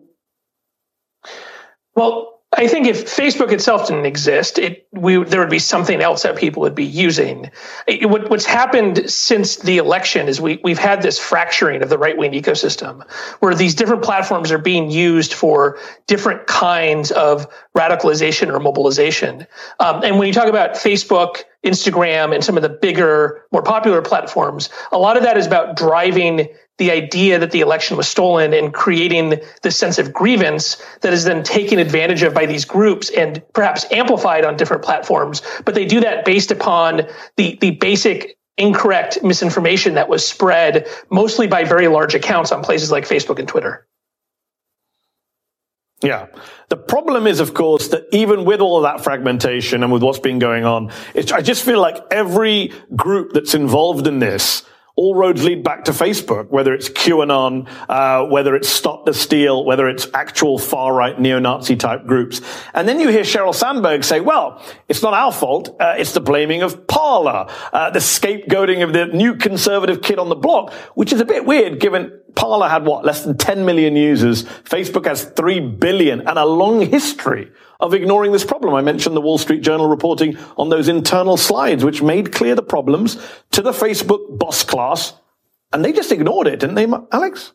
[SPEAKER 21] Well, I think if Facebook itself didn't exist, there would be something else that people would be using. What's happened since the election is we've had this fracturing of the right-wing ecosystem where these different platforms are being used for different kinds of radicalization or mobilization. And when you talk about Facebook, Instagram, and some of the bigger, more popular platforms, a lot of that is about driving the idea that the election was stolen and creating this sense of grievance that is then taken advantage of by these groups and perhaps amplified on different platforms. But they do that based upon the basic incorrect misinformation that was spread mostly by very large accounts on places like Facebook and Twitter.
[SPEAKER 20] Yeah. The problem is, of course, that even with all of that fragmentation and with what's been going on, I just feel like every group that's involved in this, all roads lead back to Facebook, whether it's QAnon, whether it's Stop the Steal, whether it's actual far-right neo-Nazi type groups. And then you hear Sheryl Sandberg say, well, it's not our fault. It's the blaming of Parler, the scapegoating of the new conservative kid on the block, which is a bit weird given Parler had less than 10 million users. Facebook has 3 billion and a long history of ignoring this problem. I mentioned the Wall Street Journal reporting on those internal slides, which made clear the problems to the Facebook boss class, and they just ignored it, didn't they, Alex?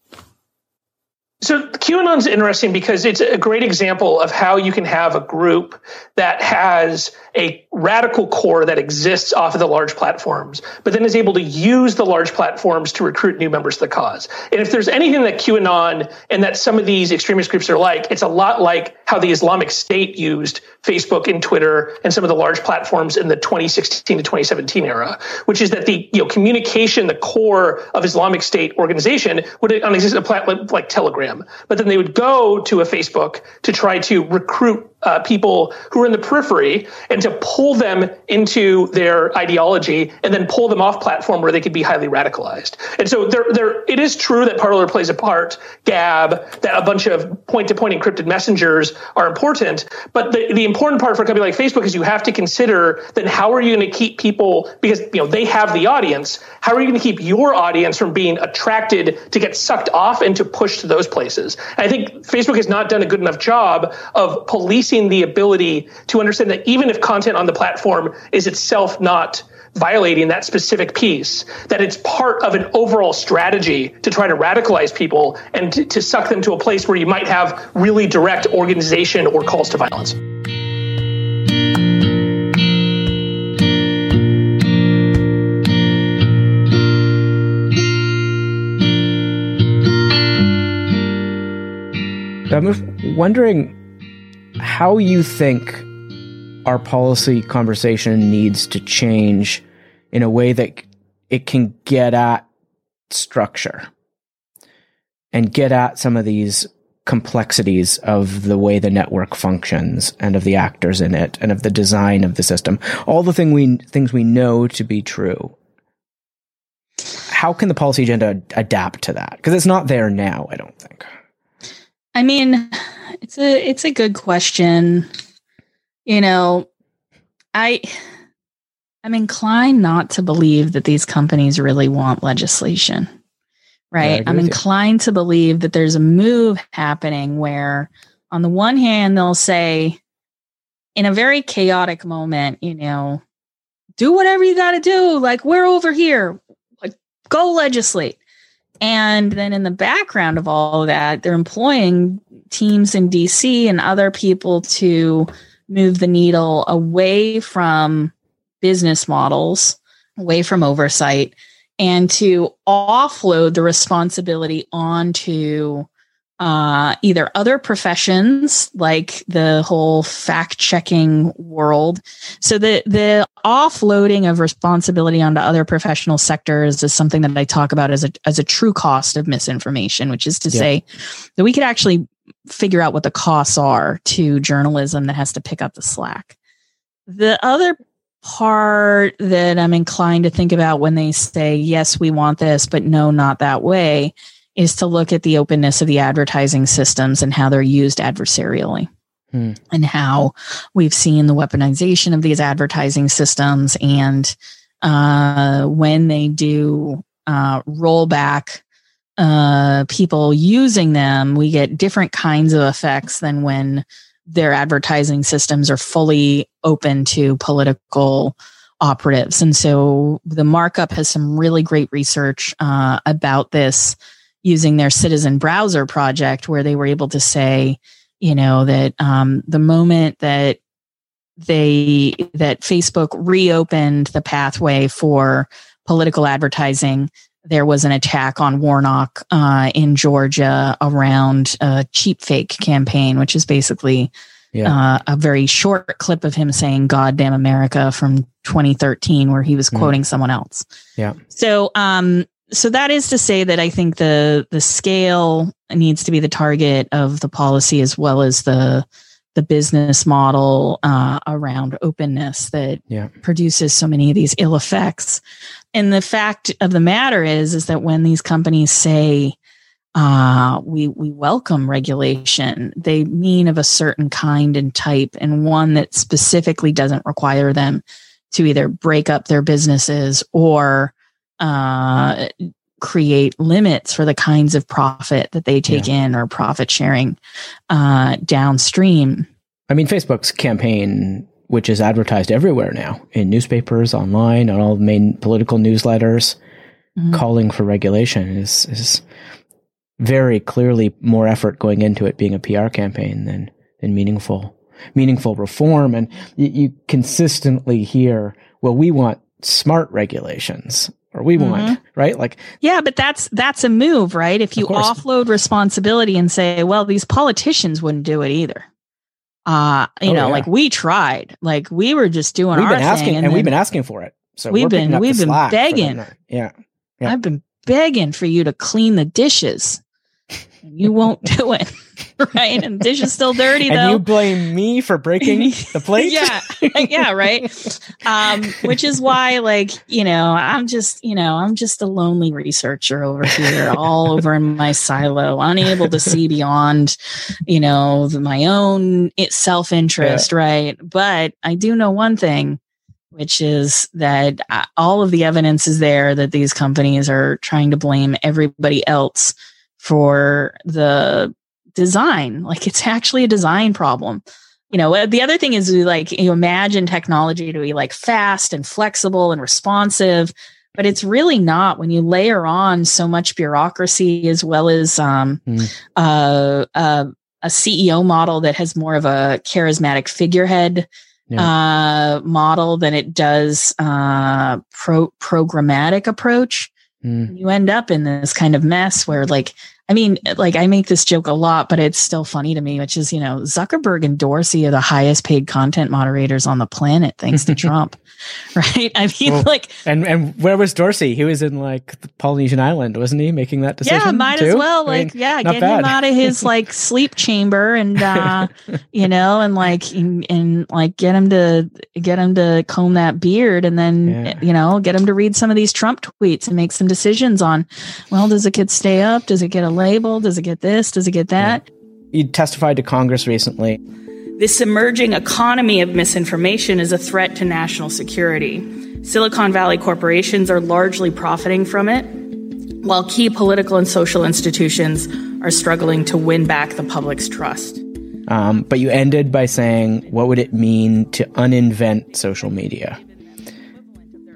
[SPEAKER 21] So QAnon's interesting because it's a great example of how you can have a group that has a radical core that exists off of the large platforms, but then is able to use the large platforms to recruit new members to the cause. And if there's anything that QAnon and that some of these extremist groups are like, it's a lot like how the Islamic State used Facebook and Twitter and some of the large platforms in the 2016 to 2017 era, which is that the communication, the core of Islamic State organization would exist on a platform like Telegram. But then they would go to a Facebook to try to recruit people who are in the periphery and to pull them into their ideology and then pull them off platform where they could be highly radicalized. And so it is true that Parler plays a part, Gab, that a bunch of point-to-point encrypted messengers are important. But the important part for a company like Facebook is you have to consider then how are you going to keep people, because they have the audience, how are you going to keep your audience from being attracted to get sucked off and to push to those places? And I think Facebook has not done a good enough job of policing the ability to understand that even if content on the platform is itself not violating that specific piece, that it's part of an overall strategy to try to radicalize people and to suck them to a place where you might have really direct organization or calls to violence.
[SPEAKER 17] I'm wondering how you think our policy conversation needs to change in a way that it can get at structure and get at some of these complexities of the way the network functions and of the actors in it and of the design of the system. All the things we know to be true. How can the policy agenda adapt to that? Because it's not there now, I don't think.
[SPEAKER 16] I mean, it's a good question. I'm inclined not to believe that these companies really want legislation, right? I'm inclined to believe that there's a move happening where, on the one hand, they'll say, in a very chaotic moment, do whatever you got to do. Like, we're over here. Like, go legislate. And then in the background of all of that, they're employing teams in DC and other people to move the needle away from business models, away from oversight, and to offload the responsibility onto either other professions, like the whole fact-checking world. So the offloading of responsibility onto other professional sectors is something that I talk about as a true cost of misinformation, which is to say that we could actually figure out what the costs are to journalism that has to pick up the slack. The other part that I'm inclined to think about when they say, yes, we want this, but no, not that way, is to look at the openness of the advertising systems and how they're used adversarially, and how we've seen the weaponization of these advertising systems. And when they do roll back people using them, we get different kinds of effects than when their advertising systems are fully open to political operatives. And so the Markup has some really great research about this, using their Citizen Browser project, where they were able to say, that the moment that Facebook reopened the pathway for political advertising, there was an attack on Warnock in Georgia around a cheap fake campaign, which is basically a very short clip of him saying "God damn America" from 2013, where he was quoting someone else.
[SPEAKER 17] Yeah.
[SPEAKER 16] So that is to say that I think the scale needs to be the target of the policy, as well as the business model around openness that produces so many of these ill effects. And the fact of the matter is that when these companies say we welcome regulation, they mean of a certain kind and type, and one that specifically doesn't require them to either break up their businesses or create limits for the kinds of profit that they take in, or profit sharing downstream.
[SPEAKER 17] I mean, Facebook's campaign, which is advertised everywhere now, in newspapers, online, on all the main political newsletters, calling for regulation is very clearly more effort going into it being a PR campaign than meaningful reform. And you consistently hear, well, we want smart regulations. Or we want, right? Like,
[SPEAKER 16] yeah, but that's a move, right? If you offload responsibility and say, well, these politicians wouldn't do it either. Like, we tried, like, we were just doing our thing, and
[SPEAKER 17] we've been asking for it. So
[SPEAKER 16] we've been begging.
[SPEAKER 17] Yeah.
[SPEAKER 16] I've been begging for you to clean the dishes. You won't do it, right? And the dish is still dirty, though.
[SPEAKER 17] And you blame me for breaking the plate?
[SPEAKER 16] yeah, right. Which is why, I'm just a lonely researcher over here, all over in my silo, unable to see beyond, my own self-interest, right? But I do know one thing, which is that all of the evidence is there that these companies are trying to blame everybody else for the design. Like, it's actually a design problem. The other thing is, you imagine technology to be like fast and flexible and responsive, but it's really not when you layer on so much bureaucracy, as well as a CEO model that has more of a charismatic figurehead model than it does programmatic approach. You end up in this kind of mess where, I make this joke a lot, but it's still funny to me, which is, Zuckerberg and Dorsey are the highest paid content moderators on the planet, thanks to Trump. Right? I mean,
[SPEAKER 17] and where was Dorsey? He was in the Polynesian island, wasn't he, making that decision?
[SPEAKER 16] Yeah, might
[SPEAKER 17] too?
[SPEAKER 16] As well. Get him out of his sleep chamber, and and get him to comb that beard, and then get him to read some of these Trump tweets and make some decisions on, well, does it get stay up? Does it get a label? Does it get this? Does it get that?
[SPEAKER 17] You testified to Congress recently.
[SPEAKER 1] This emerging economy of misinformation is a threat to national security. Silicon Valley corporations are largely profiting from it, while key political and social institutions are struggling to win back the public's trust.
[SPEAKER 17] But you ended by saying, what would it mean to uninvent social media?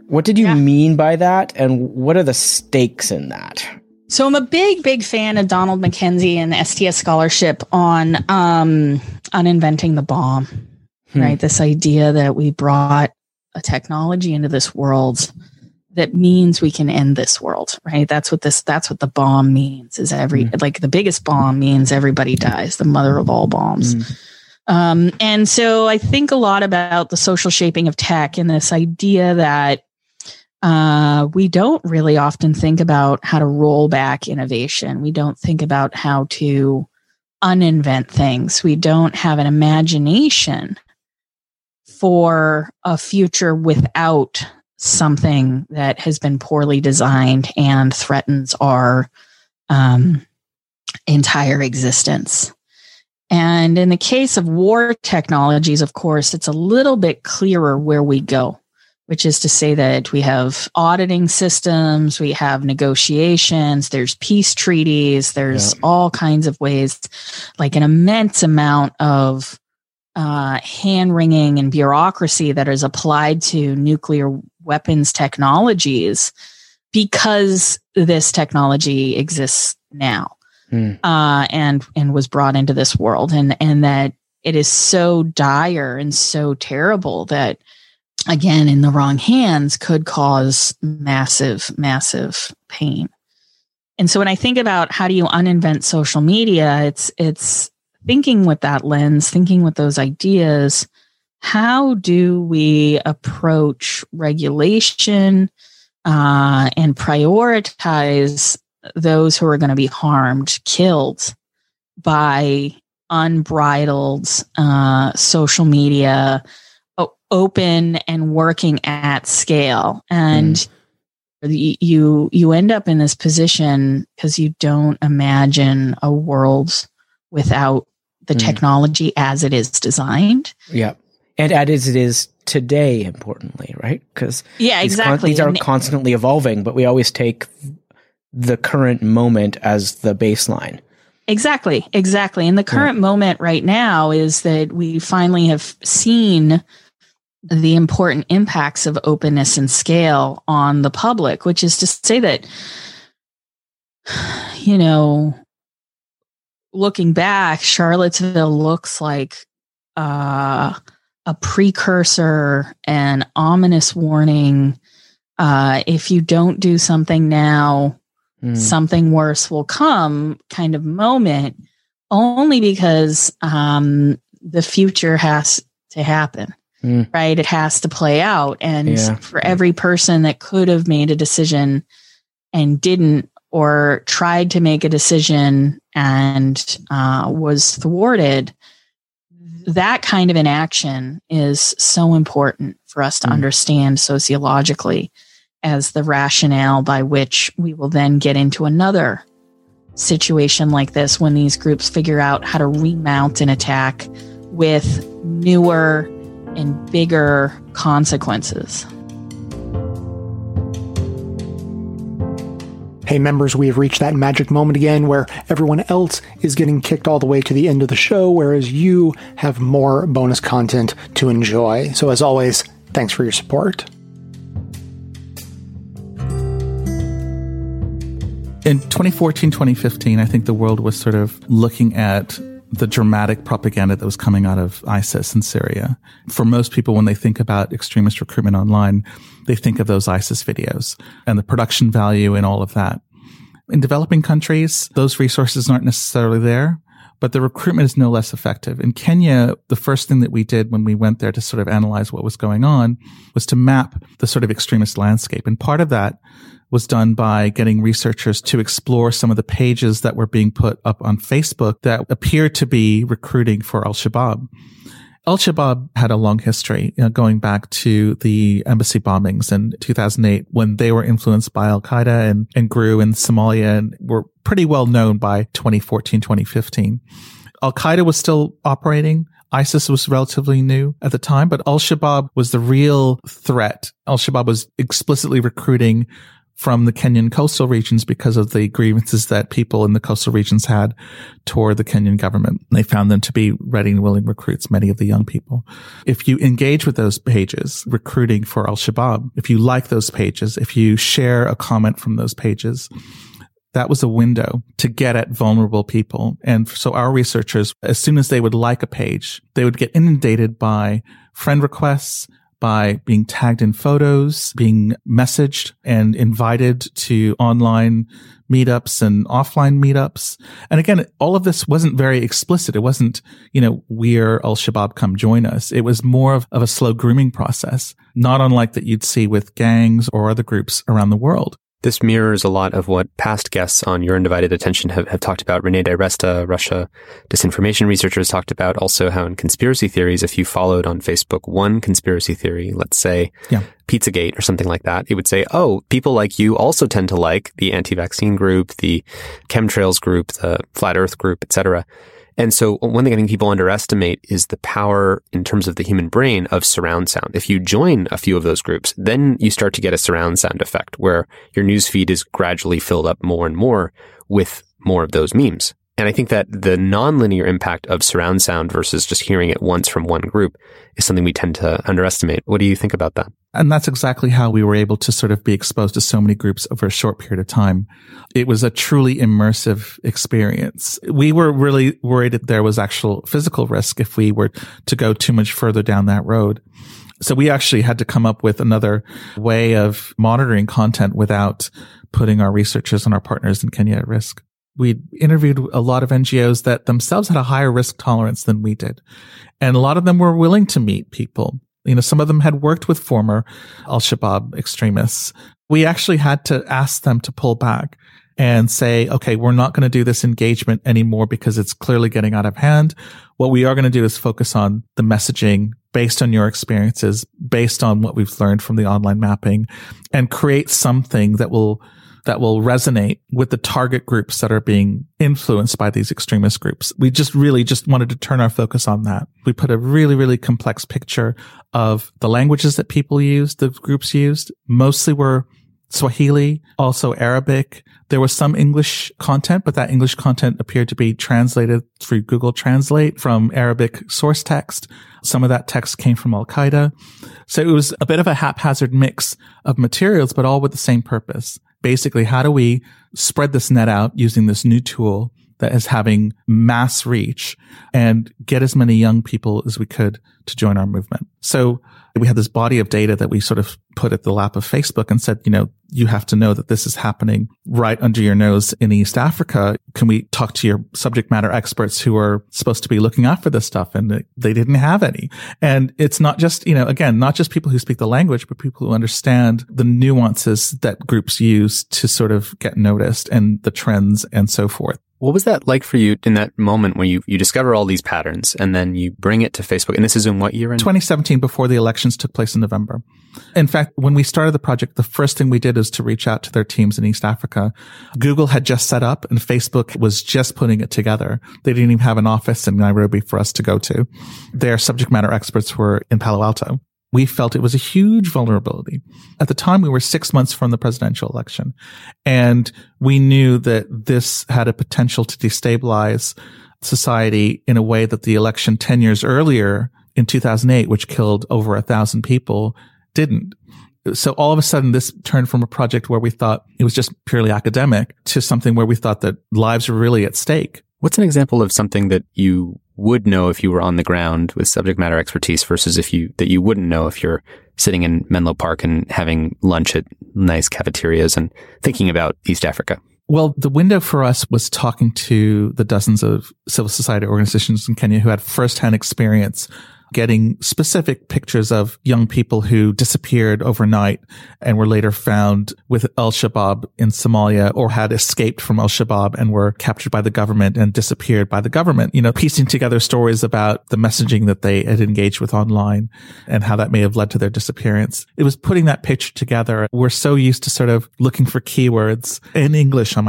[SPEAKER 17] What did you mean by that? And what are the stakes in that?
[SPEAKER 16] So I'm a big fan of Donald McKenzie and the STS scholarship on uninventing the bomb, right? This idea that we brought a technology into this world that means we can end this world, right? That's what the bomb means, is like the biggest bomb means everybody dies, the mother of all bombs. And so I think a lot about the social shaping of tech and this idea that we don't really often think about how to roll back innovation. We don't think about how to uninvent things. We don't have an imagination for a future without something that has been poorly designed and threatens our entire existence. And in the case of war technologies, of course, it's a little bit clearer where we go, which is to say that we have auditing systems, we have negotiations, there's peace treaties, there's all kinds of ways, like an immense amount of hand-wringing and bureaucracy that is applied to nuclear weapons technologies because this technology exists now and was brought into this world, and that it is so dire and so terrible that, again, in the wrong hands, could cause massive pain. And so when I think about how do you uninvent social media, it's thinking with that lens, thinking with those ideas. How do we approach regulation and prioritize those who are going to be harmed, killed by unbridled social media, open and working at scale? And you end up in this position because you don't imagine a world without the technology as it is designed.
[SPEAKER 17] Yeah. And as it is today, importantly, right? Because
[SPEAKER 16] exactly.
[SPEAKER 17] These are constantly evolving, but we always take the current moment as the baseline.
[SPEAKER 16] Exactly. And the current moment right now is that we finally have seen the important impacts of openness and scale on the public, which is to say that, looking back, Charlottesville looks like a precursor, an ominous warning. If you don't do something now, something worse will come kind of moment, only because the future has to happen, right? It has to play out. And for every person that could have made a decision and didn't, or tried to make a decision and was thwarted, that kind of inaction is so important for us to understand sociologically as the rationale by which we will then get into another situation like this when these groups figure out how to remount an attack with newer and bigger consequences.
[SPEAKER 3] Hey members, we have reached that magic moment again where everyone else is getting kicked all the way to the end of the show, whereas you have more bonus content to enjoy. So as always, thanks for your support.
[SPEAKER 22] In 2014, 2015, I think the world was sort of looking at the dramatic propaganda that was coming out of ISIS in Syria. For most people, when they think about extremist recruitment online, they think of those ISIS videos and the production value and all of that. In developing countries, those resources aren't necessarily there, but the recruitment is no less effective. In Kenya, the first thing that we did when we went there to sort of analyze what was going on was to map the sort of extremist landscape. And part of that was done by getting researchers to explore some of the pages that were being put up on Facebook that appeared to be recruiting for Al-Shabaab. Al-Shabaab had a long history, going back to the embassy bombings in 2008 when they were influenced by Al-Qaeda and grew in Somalia and were pretty well known by 2014, 2015. Al-Qaeda was still operating. ISIS was relatively new at the time, but Al-Shabaab was the real threat. Al-Shabaab was explicitly recruiting from the Kenyan coastal regions because of the grievances that people in the coastal regions had toward the Kenyan government. They found them to be ready and willing recruits, many of the young people. If you engage with those pages, recruiting for al-Shabaab, if you like those pages, if you share a comment from those pages, that was a window to get at vulnerable people. And so our researchers, as soon as they would like a page, they would get inundated by friend requests, by being tagged in photos, being messaged and invited to online meetups and offline meetups. And again, all of this wasn't very explicit. It wasn't, we're al-Shabaab, come join us. It was more of a slow grooming process, not unlike that you'd see with gangs or other groups around the world.
[SPEAKER 2] This mirrors a lot of what past guests on Your Undivided Attention have talked about. Renee DiResta, Russia disinformation researchers, talked about also how in conspiracy theories, if you followed on Facebook one conspiracy theory, let's say Pizzagate or something like that, it would say, oh, people like you also tend to like the anti-vaccine group, the chemtrails group, the flat earth group, etc. And so one thing I think people underestimate is the power in terms of the human brain of surround sound. If you join a few of those groups, then you start to get a surround sound effect where your newsfeed is gradually filled up more and more with more of those memes. And I think that the nonlinear impact of surround sound versus just hearing it once from one group is something we tend to underestimate. What do you think about that?
[SPEAKER 22] And that's exactly how we were able to sort of be exposed to so many groups over a short period of time. It was a truly immersive experience. We were really worried that there was actual physical risk if we were to go too much further down that road. So we actually had to come up with another way of monitoring content without putting our researchers and our partners in Kenya at risk. We interviewed a lot of NGOs that themselves had a higher risk tolerance than we did. And a lot of them were willing to meet people. Some of them had worked with former al-Shabaab extremists. We actually had to ask them to pull back and say, okay, we're not going to do this engagement anymore because it's clearly getting out of hand. What we are going to do is focus on the messaging based on your experiences, based on what we've learned from the online mapping, and create something that will resonate with the target groups that are being influenced by these extremist groups. We just wanted to turn our focus on that. We put a really, really complex picture of the languages that people used, the groups used. Mostly were Swahili, also Arabic. There was some English content, but that English content appeared to be translated through Google Translate from Arabic source text. Some of that text came from Al-Qaeda. So it was a bit of a haphazard mix of materials, but all with the same purpose. Basically, how do we spread this net out using this new tool that is having mass reach and get as many young people as we could to join our movement? So we had this body of data that we sort of put at the lap of Facebook and said, you have to know that this is happening right under your nose in East Africa. Can we talk to your subject matter experts who are supposed to be looking out for this stuff? And they didn't have any. And it's not just, again, not just people who speak the language, but people who understand the nuances that groups use to sort of get noticed and the trends and so forth.
[SPEAKER 2] What was that like for you in that moment when you discover all these patterns and then you bring it to Facebook? And this is in what year?
[SPEAKER 22] 2017, before the elections took place in November. In fact, when we started the project, the first thing we did is to reach out to their teams in East Africa. Google had just set up and Facebook was just putting it together. They didn't even have an office in Nairobi for us to go to. Their subject matter experts were in Palo Alto. We felt it was a huge vulnerability. At the time, we were 6 months from the presidential election, and we knew that this had a potential to destabilize society in a way that the election 10 years earlier in 2008, which killed over 1,000 people, didn't. So all of a sudden, this turned from a project where we thought it was just purely academic to something where we thought that lives were really at stake.
[SPEAKER 2] What's an example of something that you would know if you were on the ground with subject matter expertise versus that you wouldn't know if you're sitting in Menlo Park and having lunch at nice cafeterias and thinking about East Africa?
[SPEAKER 22] Well, the window for us was talking to the dozens of civil society organizations in Kenya who had firsthand experience getting specific pictures of young people who disappeared overnight and were later found with al-Shabaab in Somalia or had escaped from al-Shabaab and were captured by the government and disappeared by the government, piecing together stories about the messaging that they had engaged with online and how that may have led to their disappearance. It was putting that picture together. We're so used to sort of looking for keywords in English, I might add,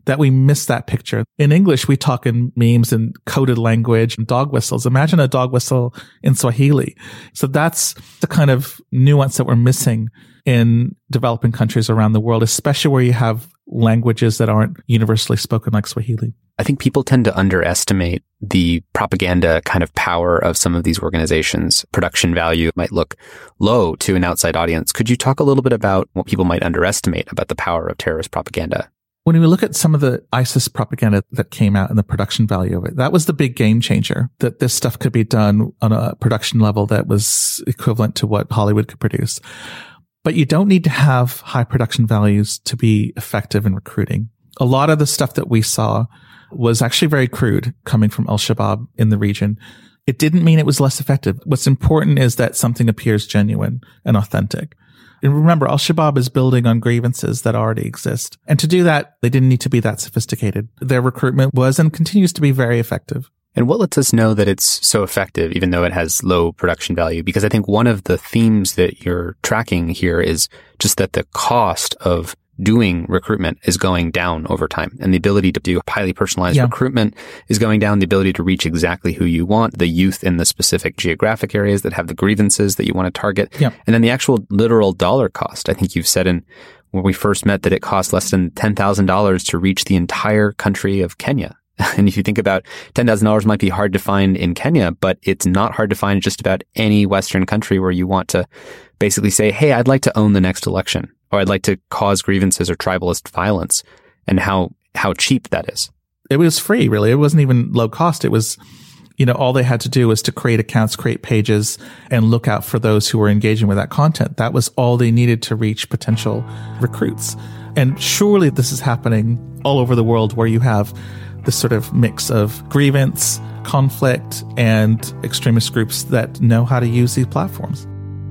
[SPEAKER 22] that we miss that picture. In English, we talk in memes and coded language and dog whistles. Imagine a dog whistle in Swahili. So that's the kind of nuance that we're missing in developing countries around the world, especially where you have languages that aren't universally spoken like Swahili.
[SPEAKER 2] I think people tend to underestimate the propaganda kind of power of some of these organizations. Production value might look low to an outside audience. Could you talk a little bit about what people might underestimate about the power of terrorist propaganda?
[SPEAKER 22] When we look at some of the ISIS propaganda that came out and the production value of it, that was the big game changer, that this stuff could be done on a production level that was equivalent to what Hollywood could produce. But you don't need to have high production values to be effective in recruiting. A lot of the stuff that we saw was actually very crude coming from al-Shabaab in the region. It didn't mean it was less effective. What's important is that something appears genuine and authentic. And remember, al-Shabaab is building on grievances that already exist. And to do that, they didn't need to be that sophisticated. Their recruitment was and continues to be very effective.
[SPEAKER 2] And what lets us know that it's so effective, even though it has low production value? Because I think one of the themes that you're tracking here is just that the cost of doing recruitment is going down over time, and the ability to do highly personalized recruitment is going down, the ability to reach exactly who you want, the youth in the specific geographic areas that have the grievances that you want to target. And then the actual literal dollar cost. I think you've said in when we first met that it costs less than $10,000 to reach the entire country of Kenya. And if you think about $10,000 might be hard to find in Kenya, but it's not hard to find in just about any Western country where you want to basically say, hey, I'd like to own the next election, or I'd like to cause grievances or tribalist violence, and how cheap that is.
[SPEAKER 22] It was free, really. It wasn't even low cost. It was, all they had to do was to create accounts, create pages, and look out for those who were engaging with that content. That was all they needed to reach potential recruits. And surely this is happening all over the world where you have this sort of mix of grievance, conflict, and extremist groups that know how to use these platforms.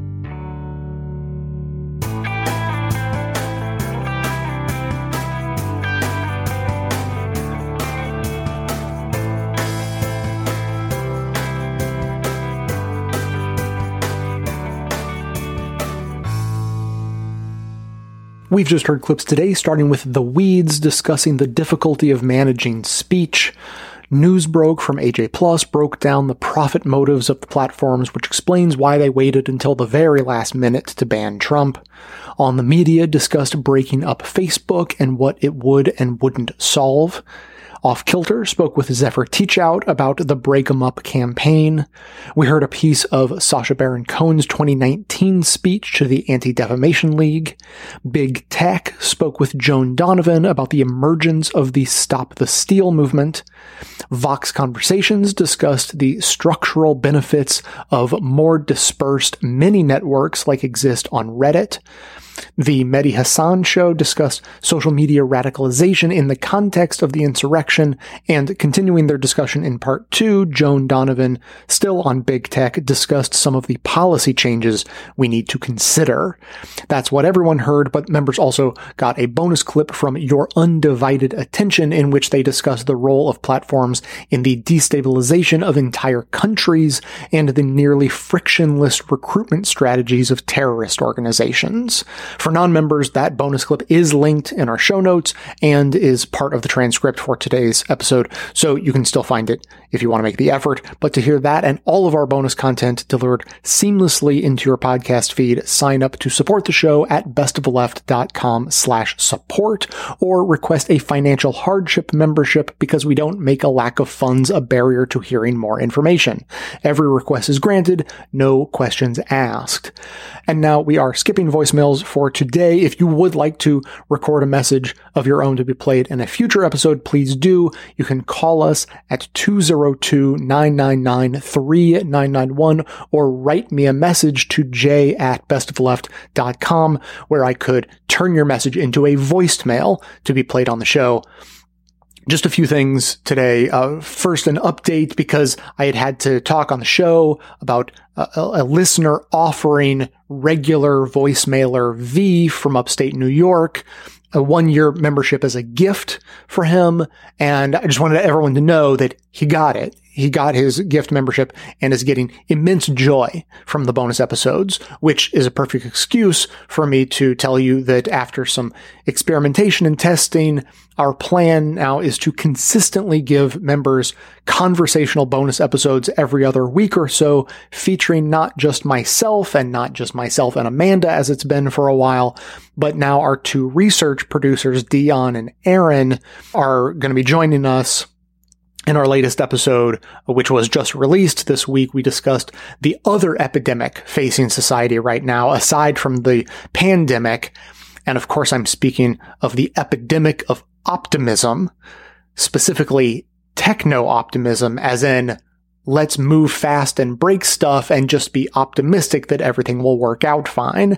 [SPEAKER 3] We've just heard clips today, starting with The Weeds discussing the difficulty of managing speech. News Broke from AJ Plus broke down the profit motives of the platforms, which explains why they waited until the very last minute to ban Trump. On the Media discussed breaking up Facebook and what it would and wouldn't solve. Off Kilter spoke with Zephyr Teachout about the Break 'em Up campaign. We heard a piece of Sacha Baron Cohen's 2019 speech to the Anti-Defamation League. Big Tech spoke with Joan Donovan about the emergence of the Stop the Steal movement. Vox Conversations discussed the structural benefits of more dispersed mini-networks like exist on Reddit. The Mehdi Hassan Show discussed social media radicalization in the context of the insurrection, and continuing their discussion in part 2, Joan Donovan, still on Big Tech, discussed some of the policy changes we need to consider. That's what everyone heard, but members also got a bonus clip from Your Undivided Attention, in which they discuss the role of platforms in the destabilization of entire countries and the nearly frictionless recruitment strategies of terrorist organizations. For non-members, that bonus clip is linked in our show notes and is part of the transcript for today's episode, so you can still find it if you want to make the effort. But to hear that and all of our bonus content delivered seamlessly into your podcast feed, sign up to support the show at bestoftheleft.com/support, or request a financial hardship membership, because we don't make a lack of funds a barrier to hearing more information. Every request is granted, no questions asked. And now we are skipping voicemails for today. If you would like to record a message of your own to be played in a future episode, please do. You can call us at 202-999-3991 or write me a message to j@bestoftheleft.com, where I could turn your message into a voicemail to be played on the show. Just a few things today. First, an update, because I had to talk on the show about a listener offering regular voicemailer V from upstate New York a 1-year membership as a gift for him. And I just wanted everyone to know that he got it. he got his gift membership and is getting immense joy from the bonus episodes, which is a perfect excuse for me to tell you that after some experimentation and testing, our plan now is to consistently give members conversational bonus episodes every other week or so, featuring not just myself and Amanda as it's been for a while, but now our two research producers, Dion and Aaron, are going to be joining us. In our latest episode, which was just released this week, we discussed the other epidemic facing society right now, aside from the pandemic. And of course, I'm speaking of the epidemic of optimism, specifically techno-optimism, as in, let's move fast and break stuff and just be optimistic that everything will work out fine.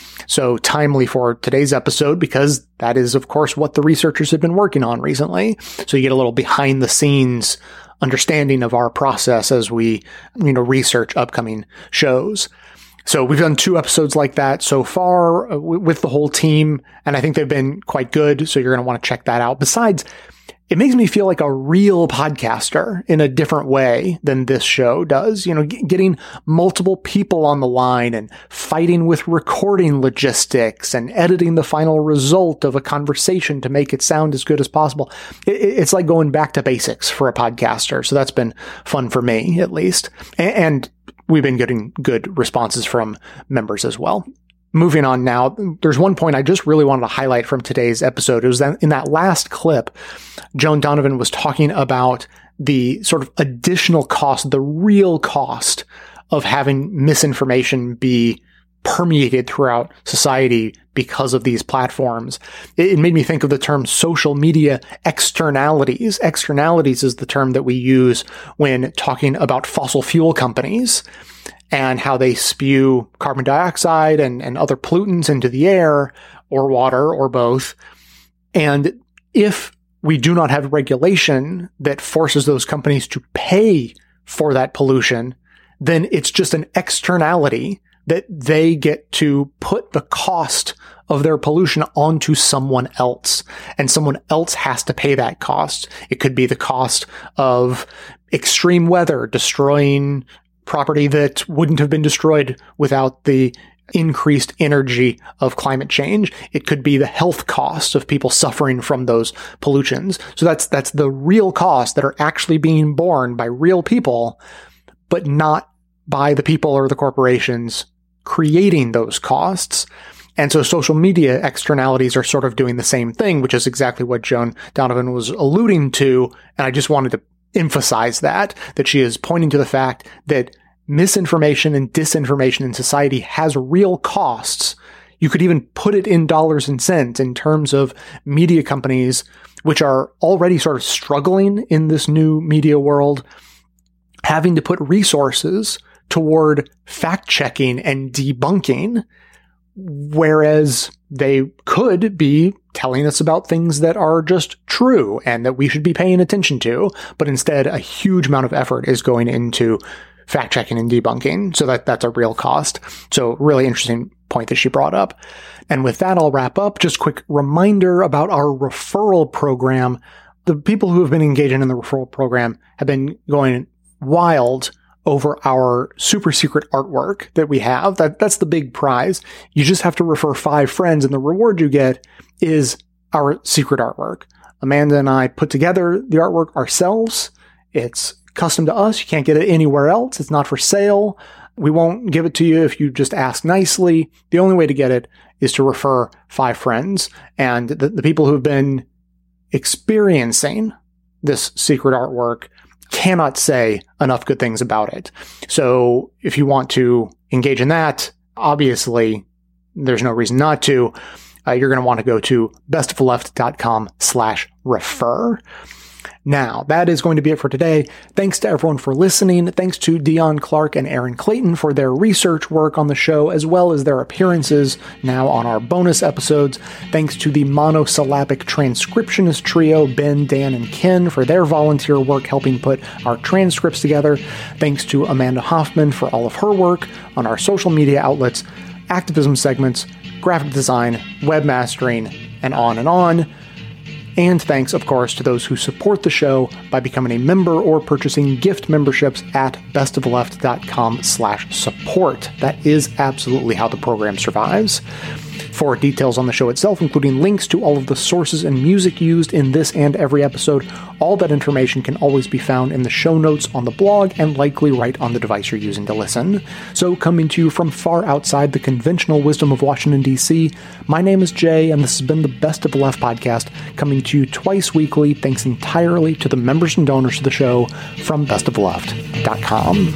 [SPEAKER 3] So timely for today's episode, because that is, of course, what the researchers have been working on recently. So you get a little behind the scenes understanding of our process as we, research upcoming shows. So we've done 2 episodes like that so far with the whole team, and I think they've been quite good. So you're going to want to check that out. Besides, it makes me feel like a real podcaster in a different way than this show does. Getting multiple people on the line and fighting with recording logistics and editing the final result of a conversation to make it sound as good as possible. It's like going back to basics for a podcaster. So that's been fun for me, at least. And we've been getting good responses from members as well. Moving on now, there's one point I just really wanted to highlight from today's episode. It was that in that last clip, Joan Donovan was talking about the sort of additional cost, the real cost of having misinformation be permeated throughout society because of these platforms. It made me think of the term social media externalities. Externalities is the term that we use when talking about fossil fuel companies and how they spew carbon dioxide and other pollutants into the air or water or both. And if we do not have regulation that forces those companies to pay for that pollution, then it's just an externality that they get to put the cost of their pollution onto someone else. And someone else has to pay that cost. It could be the cost of extreme weather destroying property that wouldn't have been destroyed without the increased energy of climate change. It could be the health cost of people suffering from those pollutions. So that's the real costs that are actually being borne by real people, but not by the people or the corporations creating those costs. And so social media externalities are sort of doing the same thing, which is exactly what Joan Donovan was alluding to. And I just wanted to emphasize that she is pointing to the fact that misinformation and disinformation in society has real costs. You could even put it in dollars and cents in terms of media companies, which are already sort of struggling in this new media world, having to put resources toward fact-checking and debunking, whereas they could be telling us about things that are just true and that we should be paying attention to, but instead a huge amount of effort is going into fact-checking and debunking. So that's a real cost. So really interesting point that she brought up. And with that, I'll wrap up. Just quick reminder about our referral program. The people who have been engaging in the referral program have been going wild over our super secret artwork that we have. That's the big prize. You just have to refer 5 friends, and the reward you get is our secret artwork. Amanda and I put together the artwork ourselves. It's custom to us. You can't get it anywhere else. It's not for sale. We won't give it to you if you just ask nicely. The only way to get it is to refer 5 friends. And the people who've been experiencing this secret artwork cannot say enough good things about it. So if you want to engage in that, obviously there's no reason not to. You're going to want to go to bestoftheleft.com/refer. Now, that is going to be it for today. Thanks to everyone for listening. Thanks to Dion Clark and Aaron Clayton for their research work on the show, as well as their appearances now on our bonus episodes. Thanks to the monosyllabic transcriptionist trio, Ben, Dan, and Ken, for their volunteer work helping put our transcripts together. Thanks to Amanda Hoffman for all of her work on our social media outlets, activism segments, graphic design, webmastering, and on and on. And thanks, of course, to those who support the show by becoming a member or purchasing gift memberships at bestoftheleft.com/support. That is absolutely how the program survives. For details on the show itself, including links to all of the sources and music used in this and every episode, all that information can always be found in the show notes on the blog and likely right on the device you're using to listen. So, coming to you from far outside the conventional wisdom of Washington, D.C., my name is Jay, and this has been the Best of the Left podcast, coming to you twice weekly, thanks entirely to the members and donors to the show from bestoftheleft.com.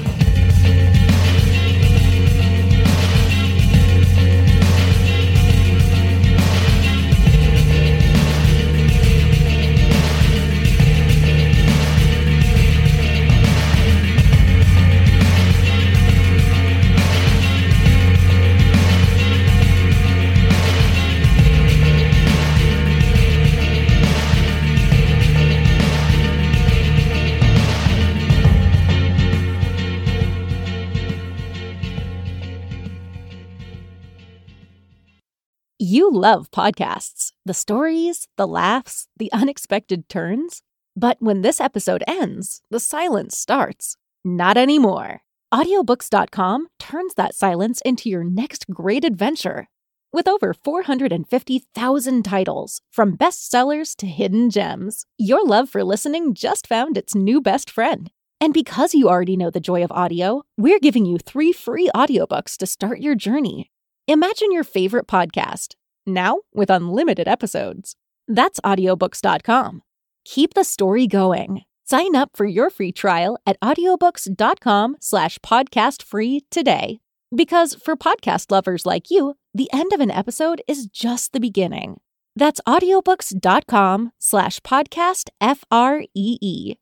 [SPEAKER 5] You love podcasts, the stories, the laughs, the unexpected turns. But when this episode ends, the silence starts. Not anymore. Audiobooks.com turns that silence into your next great adventure. With over 450,000 titles, from bestsellers to hidden gems, your love for listening just found its new best friend. And because you already know the joy of audio, we're giving you 3 free audiobooks to start your journey. Imagine your favorite podcast, now with unlimited episodes. That's audiobooks.com. Keep the story going. Sign up for your free trial at audiobooks.com/podcastfree today. Because for podcast lovers like you, the end of an episode is just the beginning. That's audiobooks.com/podcastfree.